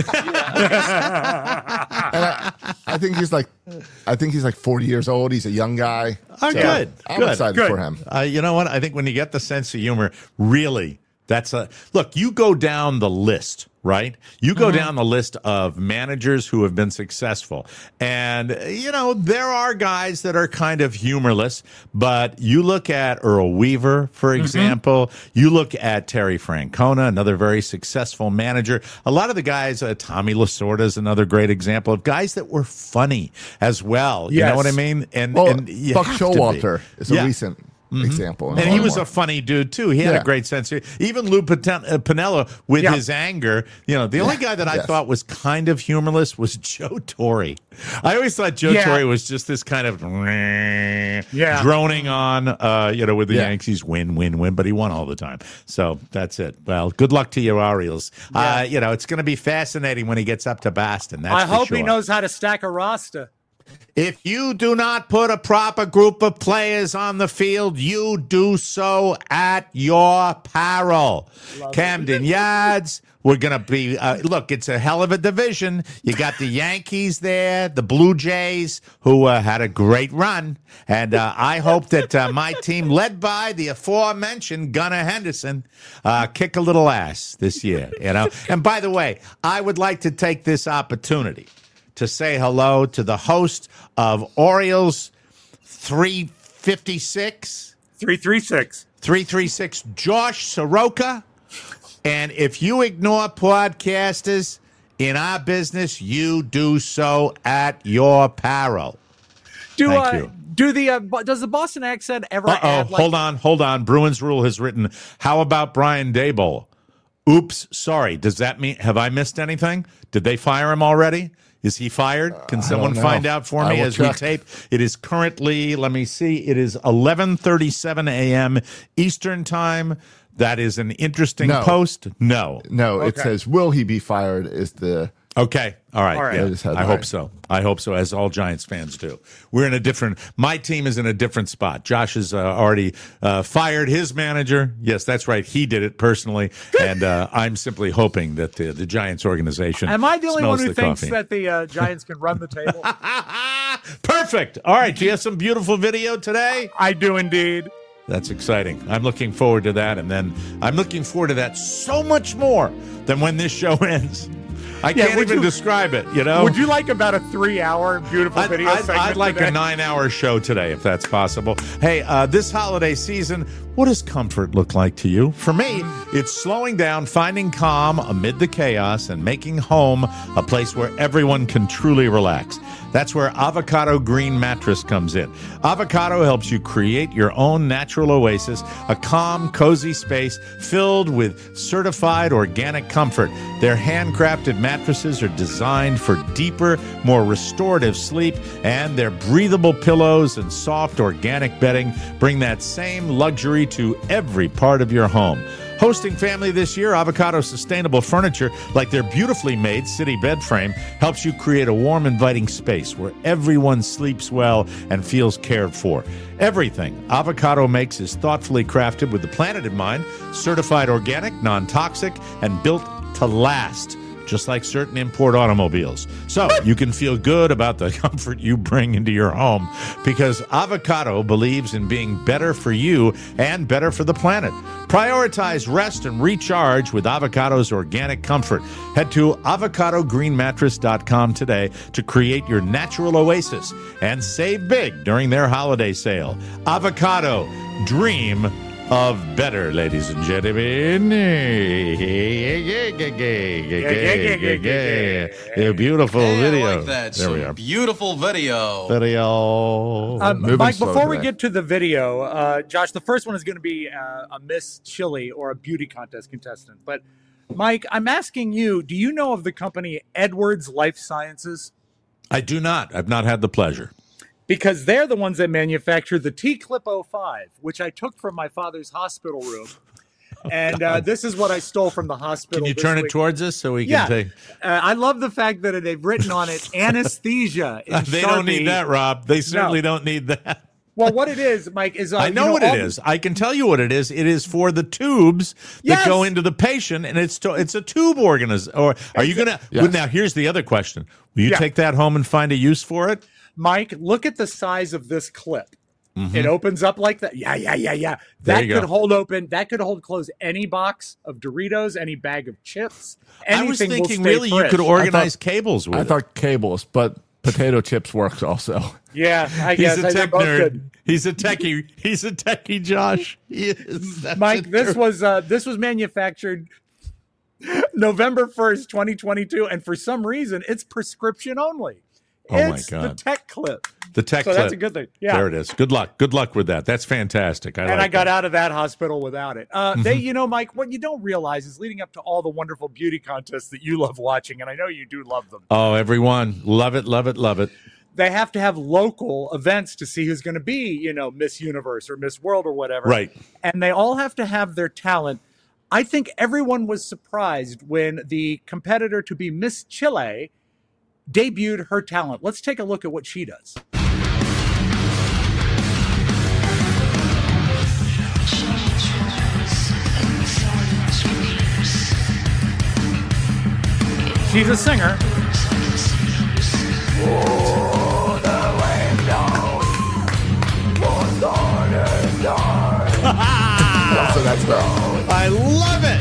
I think he's like 40 years old. He's a young guy. Oh, So good. I'm Good. excited Good. for him. You know what? I think when you get the sense of humor, really, that's a look. You go down the list, right? You go down the list of managers who have been successful, and you know there are guys that are kind of humorless. But you look at Earl Weaver, for example. You look at Terry Francona, another very successful manager. A lot of the guys, Tommy Lasorda is another great example of guys that were funny as well. You know Yes. what I mean? And Well, and you Buck have to be. Showalter is a Yeah. recent example. And he was a funny dude, too. He had a great sense of even Lou Piniella with his anger. You know, the only guy that I thought was kind of humorless was Joe Torre. I always thought Joe Torre was just this kind of droning on, with the Yankees win, but he won all the time. So that's it. Well, good luck to your Orioles. It's going to be fascinating when he gets up to Boston. That's I hope sure. he knows how to stack a roster. If you do not put a proper group of players on the field, you do so at your peril. Camden Yards, we're going to be, look, it's a hell of a division. You got the Yankees there, the Blue Jays, who had a great run. And I hope that my team, led by the aforementioned Gunnar Henderson, kick a little ass this year, And by the way, I would like to take this opportunity to say hello to the host of Orioles 336, Josh Soroka. And if you ignore podcasters in our business, you do so at your peril. Thank you. Does the Boston accent ever add Hold on. Bruins Rule has written, how about Brian Daboll? Oops, sorry. Does that mean, have I missed anything? Did they fire him already? Is he fired? Can someone find out for me as we tape? It is currently, let me see, it is 11:37 a.m. Eastern time. That is an interesting post. No, it says, will he be fired is the... Okay. All right. Yeah. I hope so. As all Giants fans do. We're in a different, my team is in a different spot. Josh has already fired his manager. Yes, that's right. He did it personally. And I'm simply hoping that the Giants organization Am I the only one who thinks coffee. that the Giants can run the table? Perfect. All right. Do you have some beautiful video today? I do indeed. That's exciting. I'm looking forward to that. And then I'm looking forward to that so much more than when this show ends. I can't even describe it, Would you like about a 3-hour beautiful video segment I'd like today? a 9-hour show today, if that's possible. Hey, this holiday season, what does comfort look like to you? For me, it's slowing down, finding calm amid the chaos, and making home a place where everyone can truly relax. That's where Avocado Green Mattress comes in. Avocado helps you create your own natural oasis, a calm, cozy space filled with certified organic comfort. Their handcrafted mattresses are designed for deeper, more restorative sleep, and their breathable pillows and soft organic bedding bring that same luxury to every part of your home. Hosting family this year, Avocado Sustainable Furniture, like their beautifully made city bed frame, helps you create a warm, inviting space where everyone sleeps well and feels cared for. Everything Avocado makes is thoughtfully crafted with the planet in mind, certified organic, non-toxic, and built to last, just like certain import automobiles. So you can feel good about the comfort you bring into your home because Avocado believes in being better for you and better for the planet. Prioritize rest and recharge with Avocado's organic comfort. Head to avocadogreenmattress.com today to create your natural oasis and save big during their holiday sale. Avocado, dream of better, ladies and gentlemen. A beautiful video. I like that. There we are. Beautiful video. Mike, before we get to the video, Josh, the first one is going to be a Miss Chili or a beauty contest contestant. But, Mike, I'm asking you, do you know of the company Edwards Life Sciences? I do not. I've not had the pleasure. Because they're the ones that manufacture the T-Clip 05, which I took from my father's hospital room. And this is what I stole from the hospital. Can you turn it towards us so we can take? I love the fact that they've written on it anesthesia. They don't need that, Rob. They certainly don't need that. Well, what it is, Mike, is I know what it is. I can tell you what it is. It is for the tubes that go into the patient, and it's a tube organism. Or are you going to? Well, now, here's the other question: will you take that home and find a use for it? Mike, look at the size of this clip. Mm-hmm. It opens up like that. Yeah. That could hold open. That could hold close any box of Doritos, any bag of chips. I was thinking really you could organize cables with it. I thought cables, but potato chips works also. Yeah, I guess. He's a tech nerd. He's a techie. He's a techie, Josh. He is. Mike, this was manufactured November 1st, 2022, and for some reason, it's prescription only. Oh, my It's God. the tech clip. The tech So clip. that's a good thing. Yeah. There it is. Good luck. Good luck with that. That's fantastic. And I got out of that hospital without it. Mike, what you don't realize is leading up to all the wonderful beauty contests that you love watching, and I know you do love them. Oh, everyone. Love it, love it, love it. They have to have local events to see who's going to be, Miss Universe or Miss World or whatever. Right. And they all have to have their talent. I think everyone was surprised when the competitor to be Miss Chile debuted her talent. Let's take a look at what she does. She's a singer. So that's the I love it.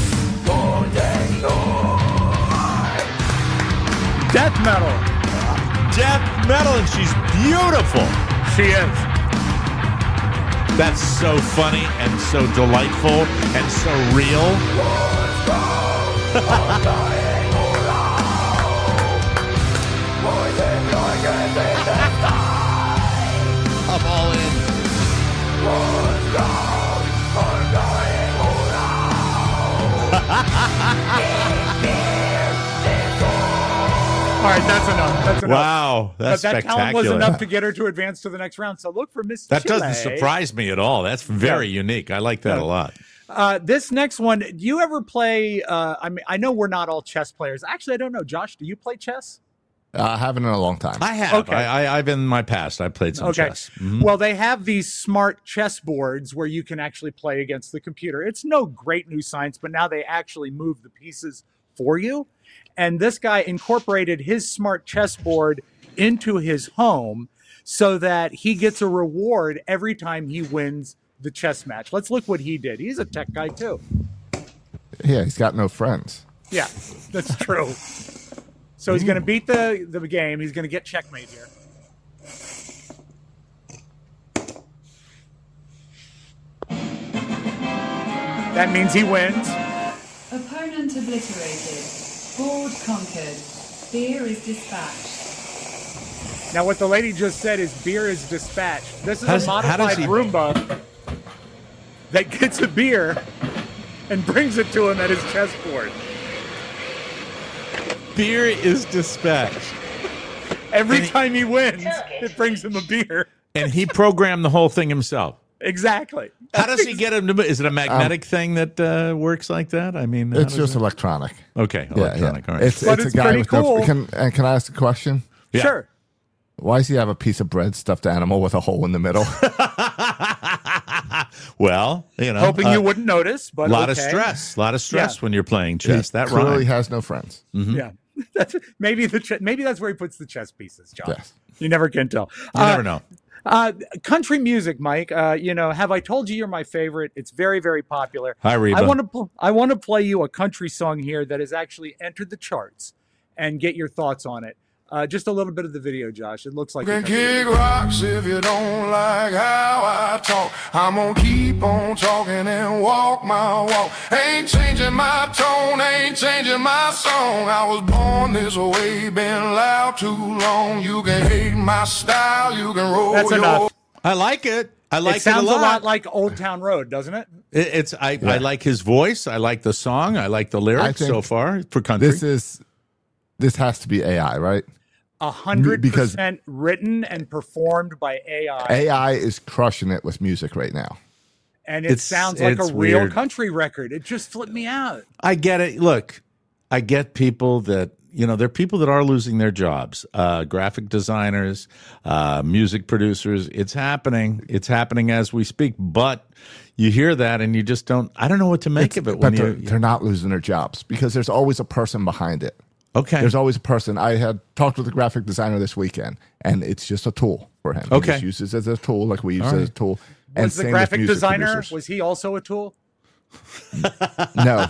Death metal. Death metal, and she's beautiful. She is. That's so funny and so delightful and so real. I'm all in. All right, that's enough. That's enough. Wow, that's But that talent was spectacular. enough to get her to advance to the next round. So look for Miss That Chile. doesn't surprise me at all. That's very unique. I like that a lot. This next one, do you ever play? I know we're not all chess players. Actually, I don't know. Josh, do you play chess? I haven't in a long time. I have. Okay. I've in my past. I played some chess. Mhm. Well, they have these smart chess boards where you can actually play against the computer. It's no great new science, but now they actually move the pieces for you. And this guy incorporated his smart chessboard into his home so that he gets a reward every time he wins the chess match. Let's look what he did. He's a tech guy too. Yeah, he's got no friends. Yeah, that's true. So he's going to beat the game. He's going to get checkmate here. That means he wins. Opponent obliterated. Board conquered. Beer is dispatched. Now, what the lady just said is beer is dispatched. This is How a does modified he- Roomba that gets a beer and brings it to him at his chessboard. Beer is dispatched. Every time he wins, it brings him a beer. And he programmed the whole thing himself. Exactly. How does he get him to? Is it a magnetic thing that works like that? I mean, how It's does just it- electronic. okay. Electronic. All right. It's But a it's guy pretty with cool. no. Can I ask a question? Yeah. Sure. Why does he have a piece of bread stuffed animal with a hole in the middle? Well, Hoping you wouldn't notice, but a lot of okay. stress. A lot of stress Yeah. when you're playing chess. He That clearly rhyme. has no friends. Yeah. Maybe that's where he puts the chess pieces, John. Yes. You never can tell. You never know. Country music, Mike. Have I told you you're my favorite? It's very, very popular. Hi, Reba. I want to play you a country song here that has actually entered the charts, and get your thoughts on it. Just a little bit of the video, Josh. It looks like You can kick rocks if you don't like how I talk. I'm gonna keep on talking and walk my walk. Ain't changing my tone, ain't changing my song. I was born this way, been loud too long. You can hate my style, you can roll That's your enough. I like it. I like It sounds it a lot like Old Town Road, doesn't it? I like his voice. I like the song. I like the lyrics think so far for country. This has to be AI, right? 100% written and performed by AI. AI is crushing it with music right now. And it sounds like a it's real weird. country record. It just flipped me out. I get it. Look, I get people that, there are people that are losing their jobs. Graphic designers, music producers. It's happening. It's happening as we speak. But you hear that and you just I don't know what to make of it. But they're not losing their jobs because there's always a person behind it. Okay. There's always a person. I had talked with a graphic designer this weekend, and it's just a tool for him. Okay. He just uses it as a tool, like we use it as a tool. Was the same with graphic music designer, producers. was he also a tool? No,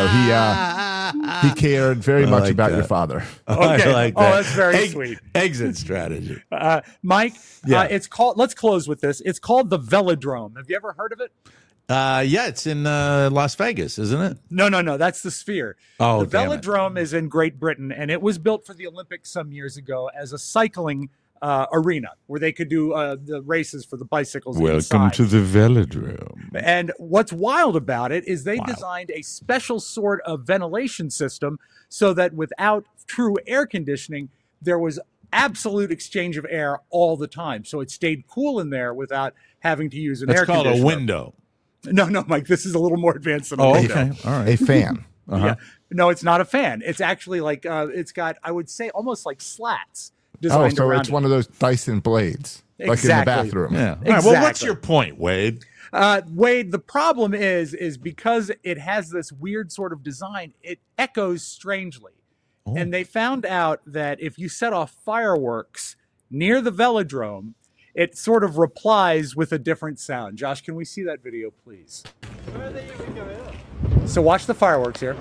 he cared very much like about that. your father. Okay. I like Oh, that. that's very sweet. Exit strategy. Mike, Yeah. let's close with this. It's called the Velodrome. Have you ever heard of it? Yeah, it's in Las Vegas, isn't it? No. That's the Sphere. Oh, the Velodrome is in Great Britain, and it was built for the Olympics some years ago as a cycling arena where they could do the races for the bicycles. Welcome inside. to the Velodrome. And what's wild about it is they designed a special sort of ventilation system so that without true air conditioning, there was absolute exchange of air all the time. So it stayed cool in there without having to use an air conditioner. It's called a window. No, Mike, this is a little more advanced than a window. Okay. All right. A fan. Yeah. No, it's not a fan. It's actually like, it's got, I would say, almost like slats designed so around it's one of those Dyson blades, like in the Exactly. bathroom. Yeah. All right, well, what's your point, Wade? Wade, the problem is because it has this weird sort of design, it echoes strangely. Oh. And they found out that if you set off fireworks near the Velodrome, it sort of replies with a different sound. Josh, can we see that video, please? So watch the fireworks here.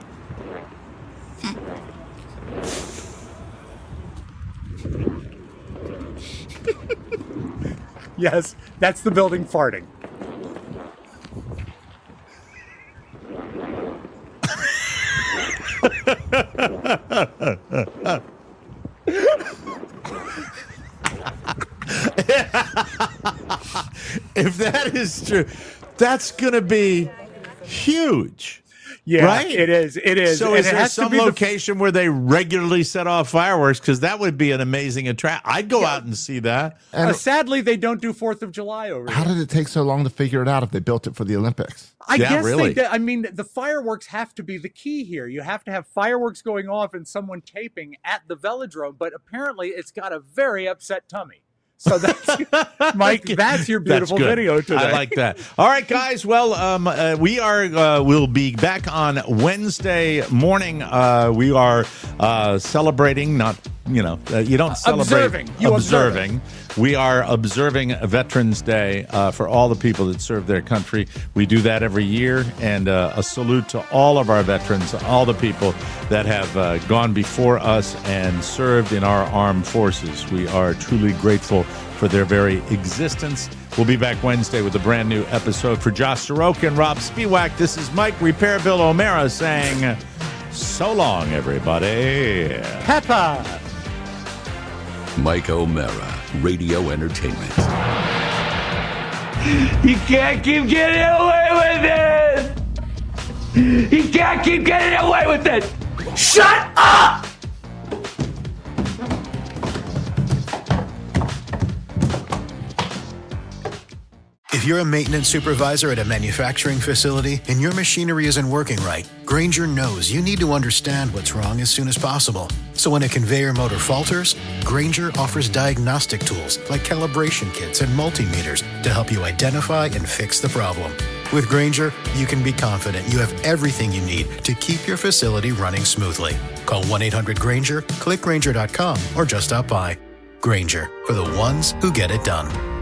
Yes, that's the building farting. If that is true, that's going to be huge. Yeah, right? It is. It is. So And is it there has to some be the- location where they regularly set off fireworks? Because that would be an amazing attraction. I'd go out and see that. Sadly, they don't do 4th of July over How here. did it take so long to figure it out if they built it for the Olympics? I Yeah, guess really. they did. I mean, the fireworks have to be the key here. You have to have fireworks going off and someone taping at the Velodrome, but apparently it's got a very upset tummy. So that's, Mike, that's your beautiful That's good. video today. I like that. All right, guys. Well, we'll be back on Wednesday morning. We are celebrating, not, you don't celebrate. Observing. We are observing Veterans Day for all the people that serve their country. We do that every year, and a salute to all of our veterans, all the people that have gone before us and served in our armed forces. We are truly grateful for their very existence. We'll be back Wednesday with a brand new episode. For Josh Soroka and Rob Spiewak, this is Mike Repair Bill O'Mara saying so long, everybody. Peppa. Mike O'Mara, Radio Entertainment. You can't keep getting away with it! You can't keep getting away with it! Shut up! If you're a maintenance supervisor at a manufacturing facility and your machinery isn't working right, Grainger knows you need to understand what's wrong as soon as possible. So when a conveyor motor falters, Grainger offers diagnostic tools like calibration kits and multimeters to help you identify and fix the problem. With Grainger, you can be confident you have everything you need to keep your facility running smoothly. Call 1-800-GRAINGER, click Grainger.com, or just stop by. Grainger, for the ones who get it done.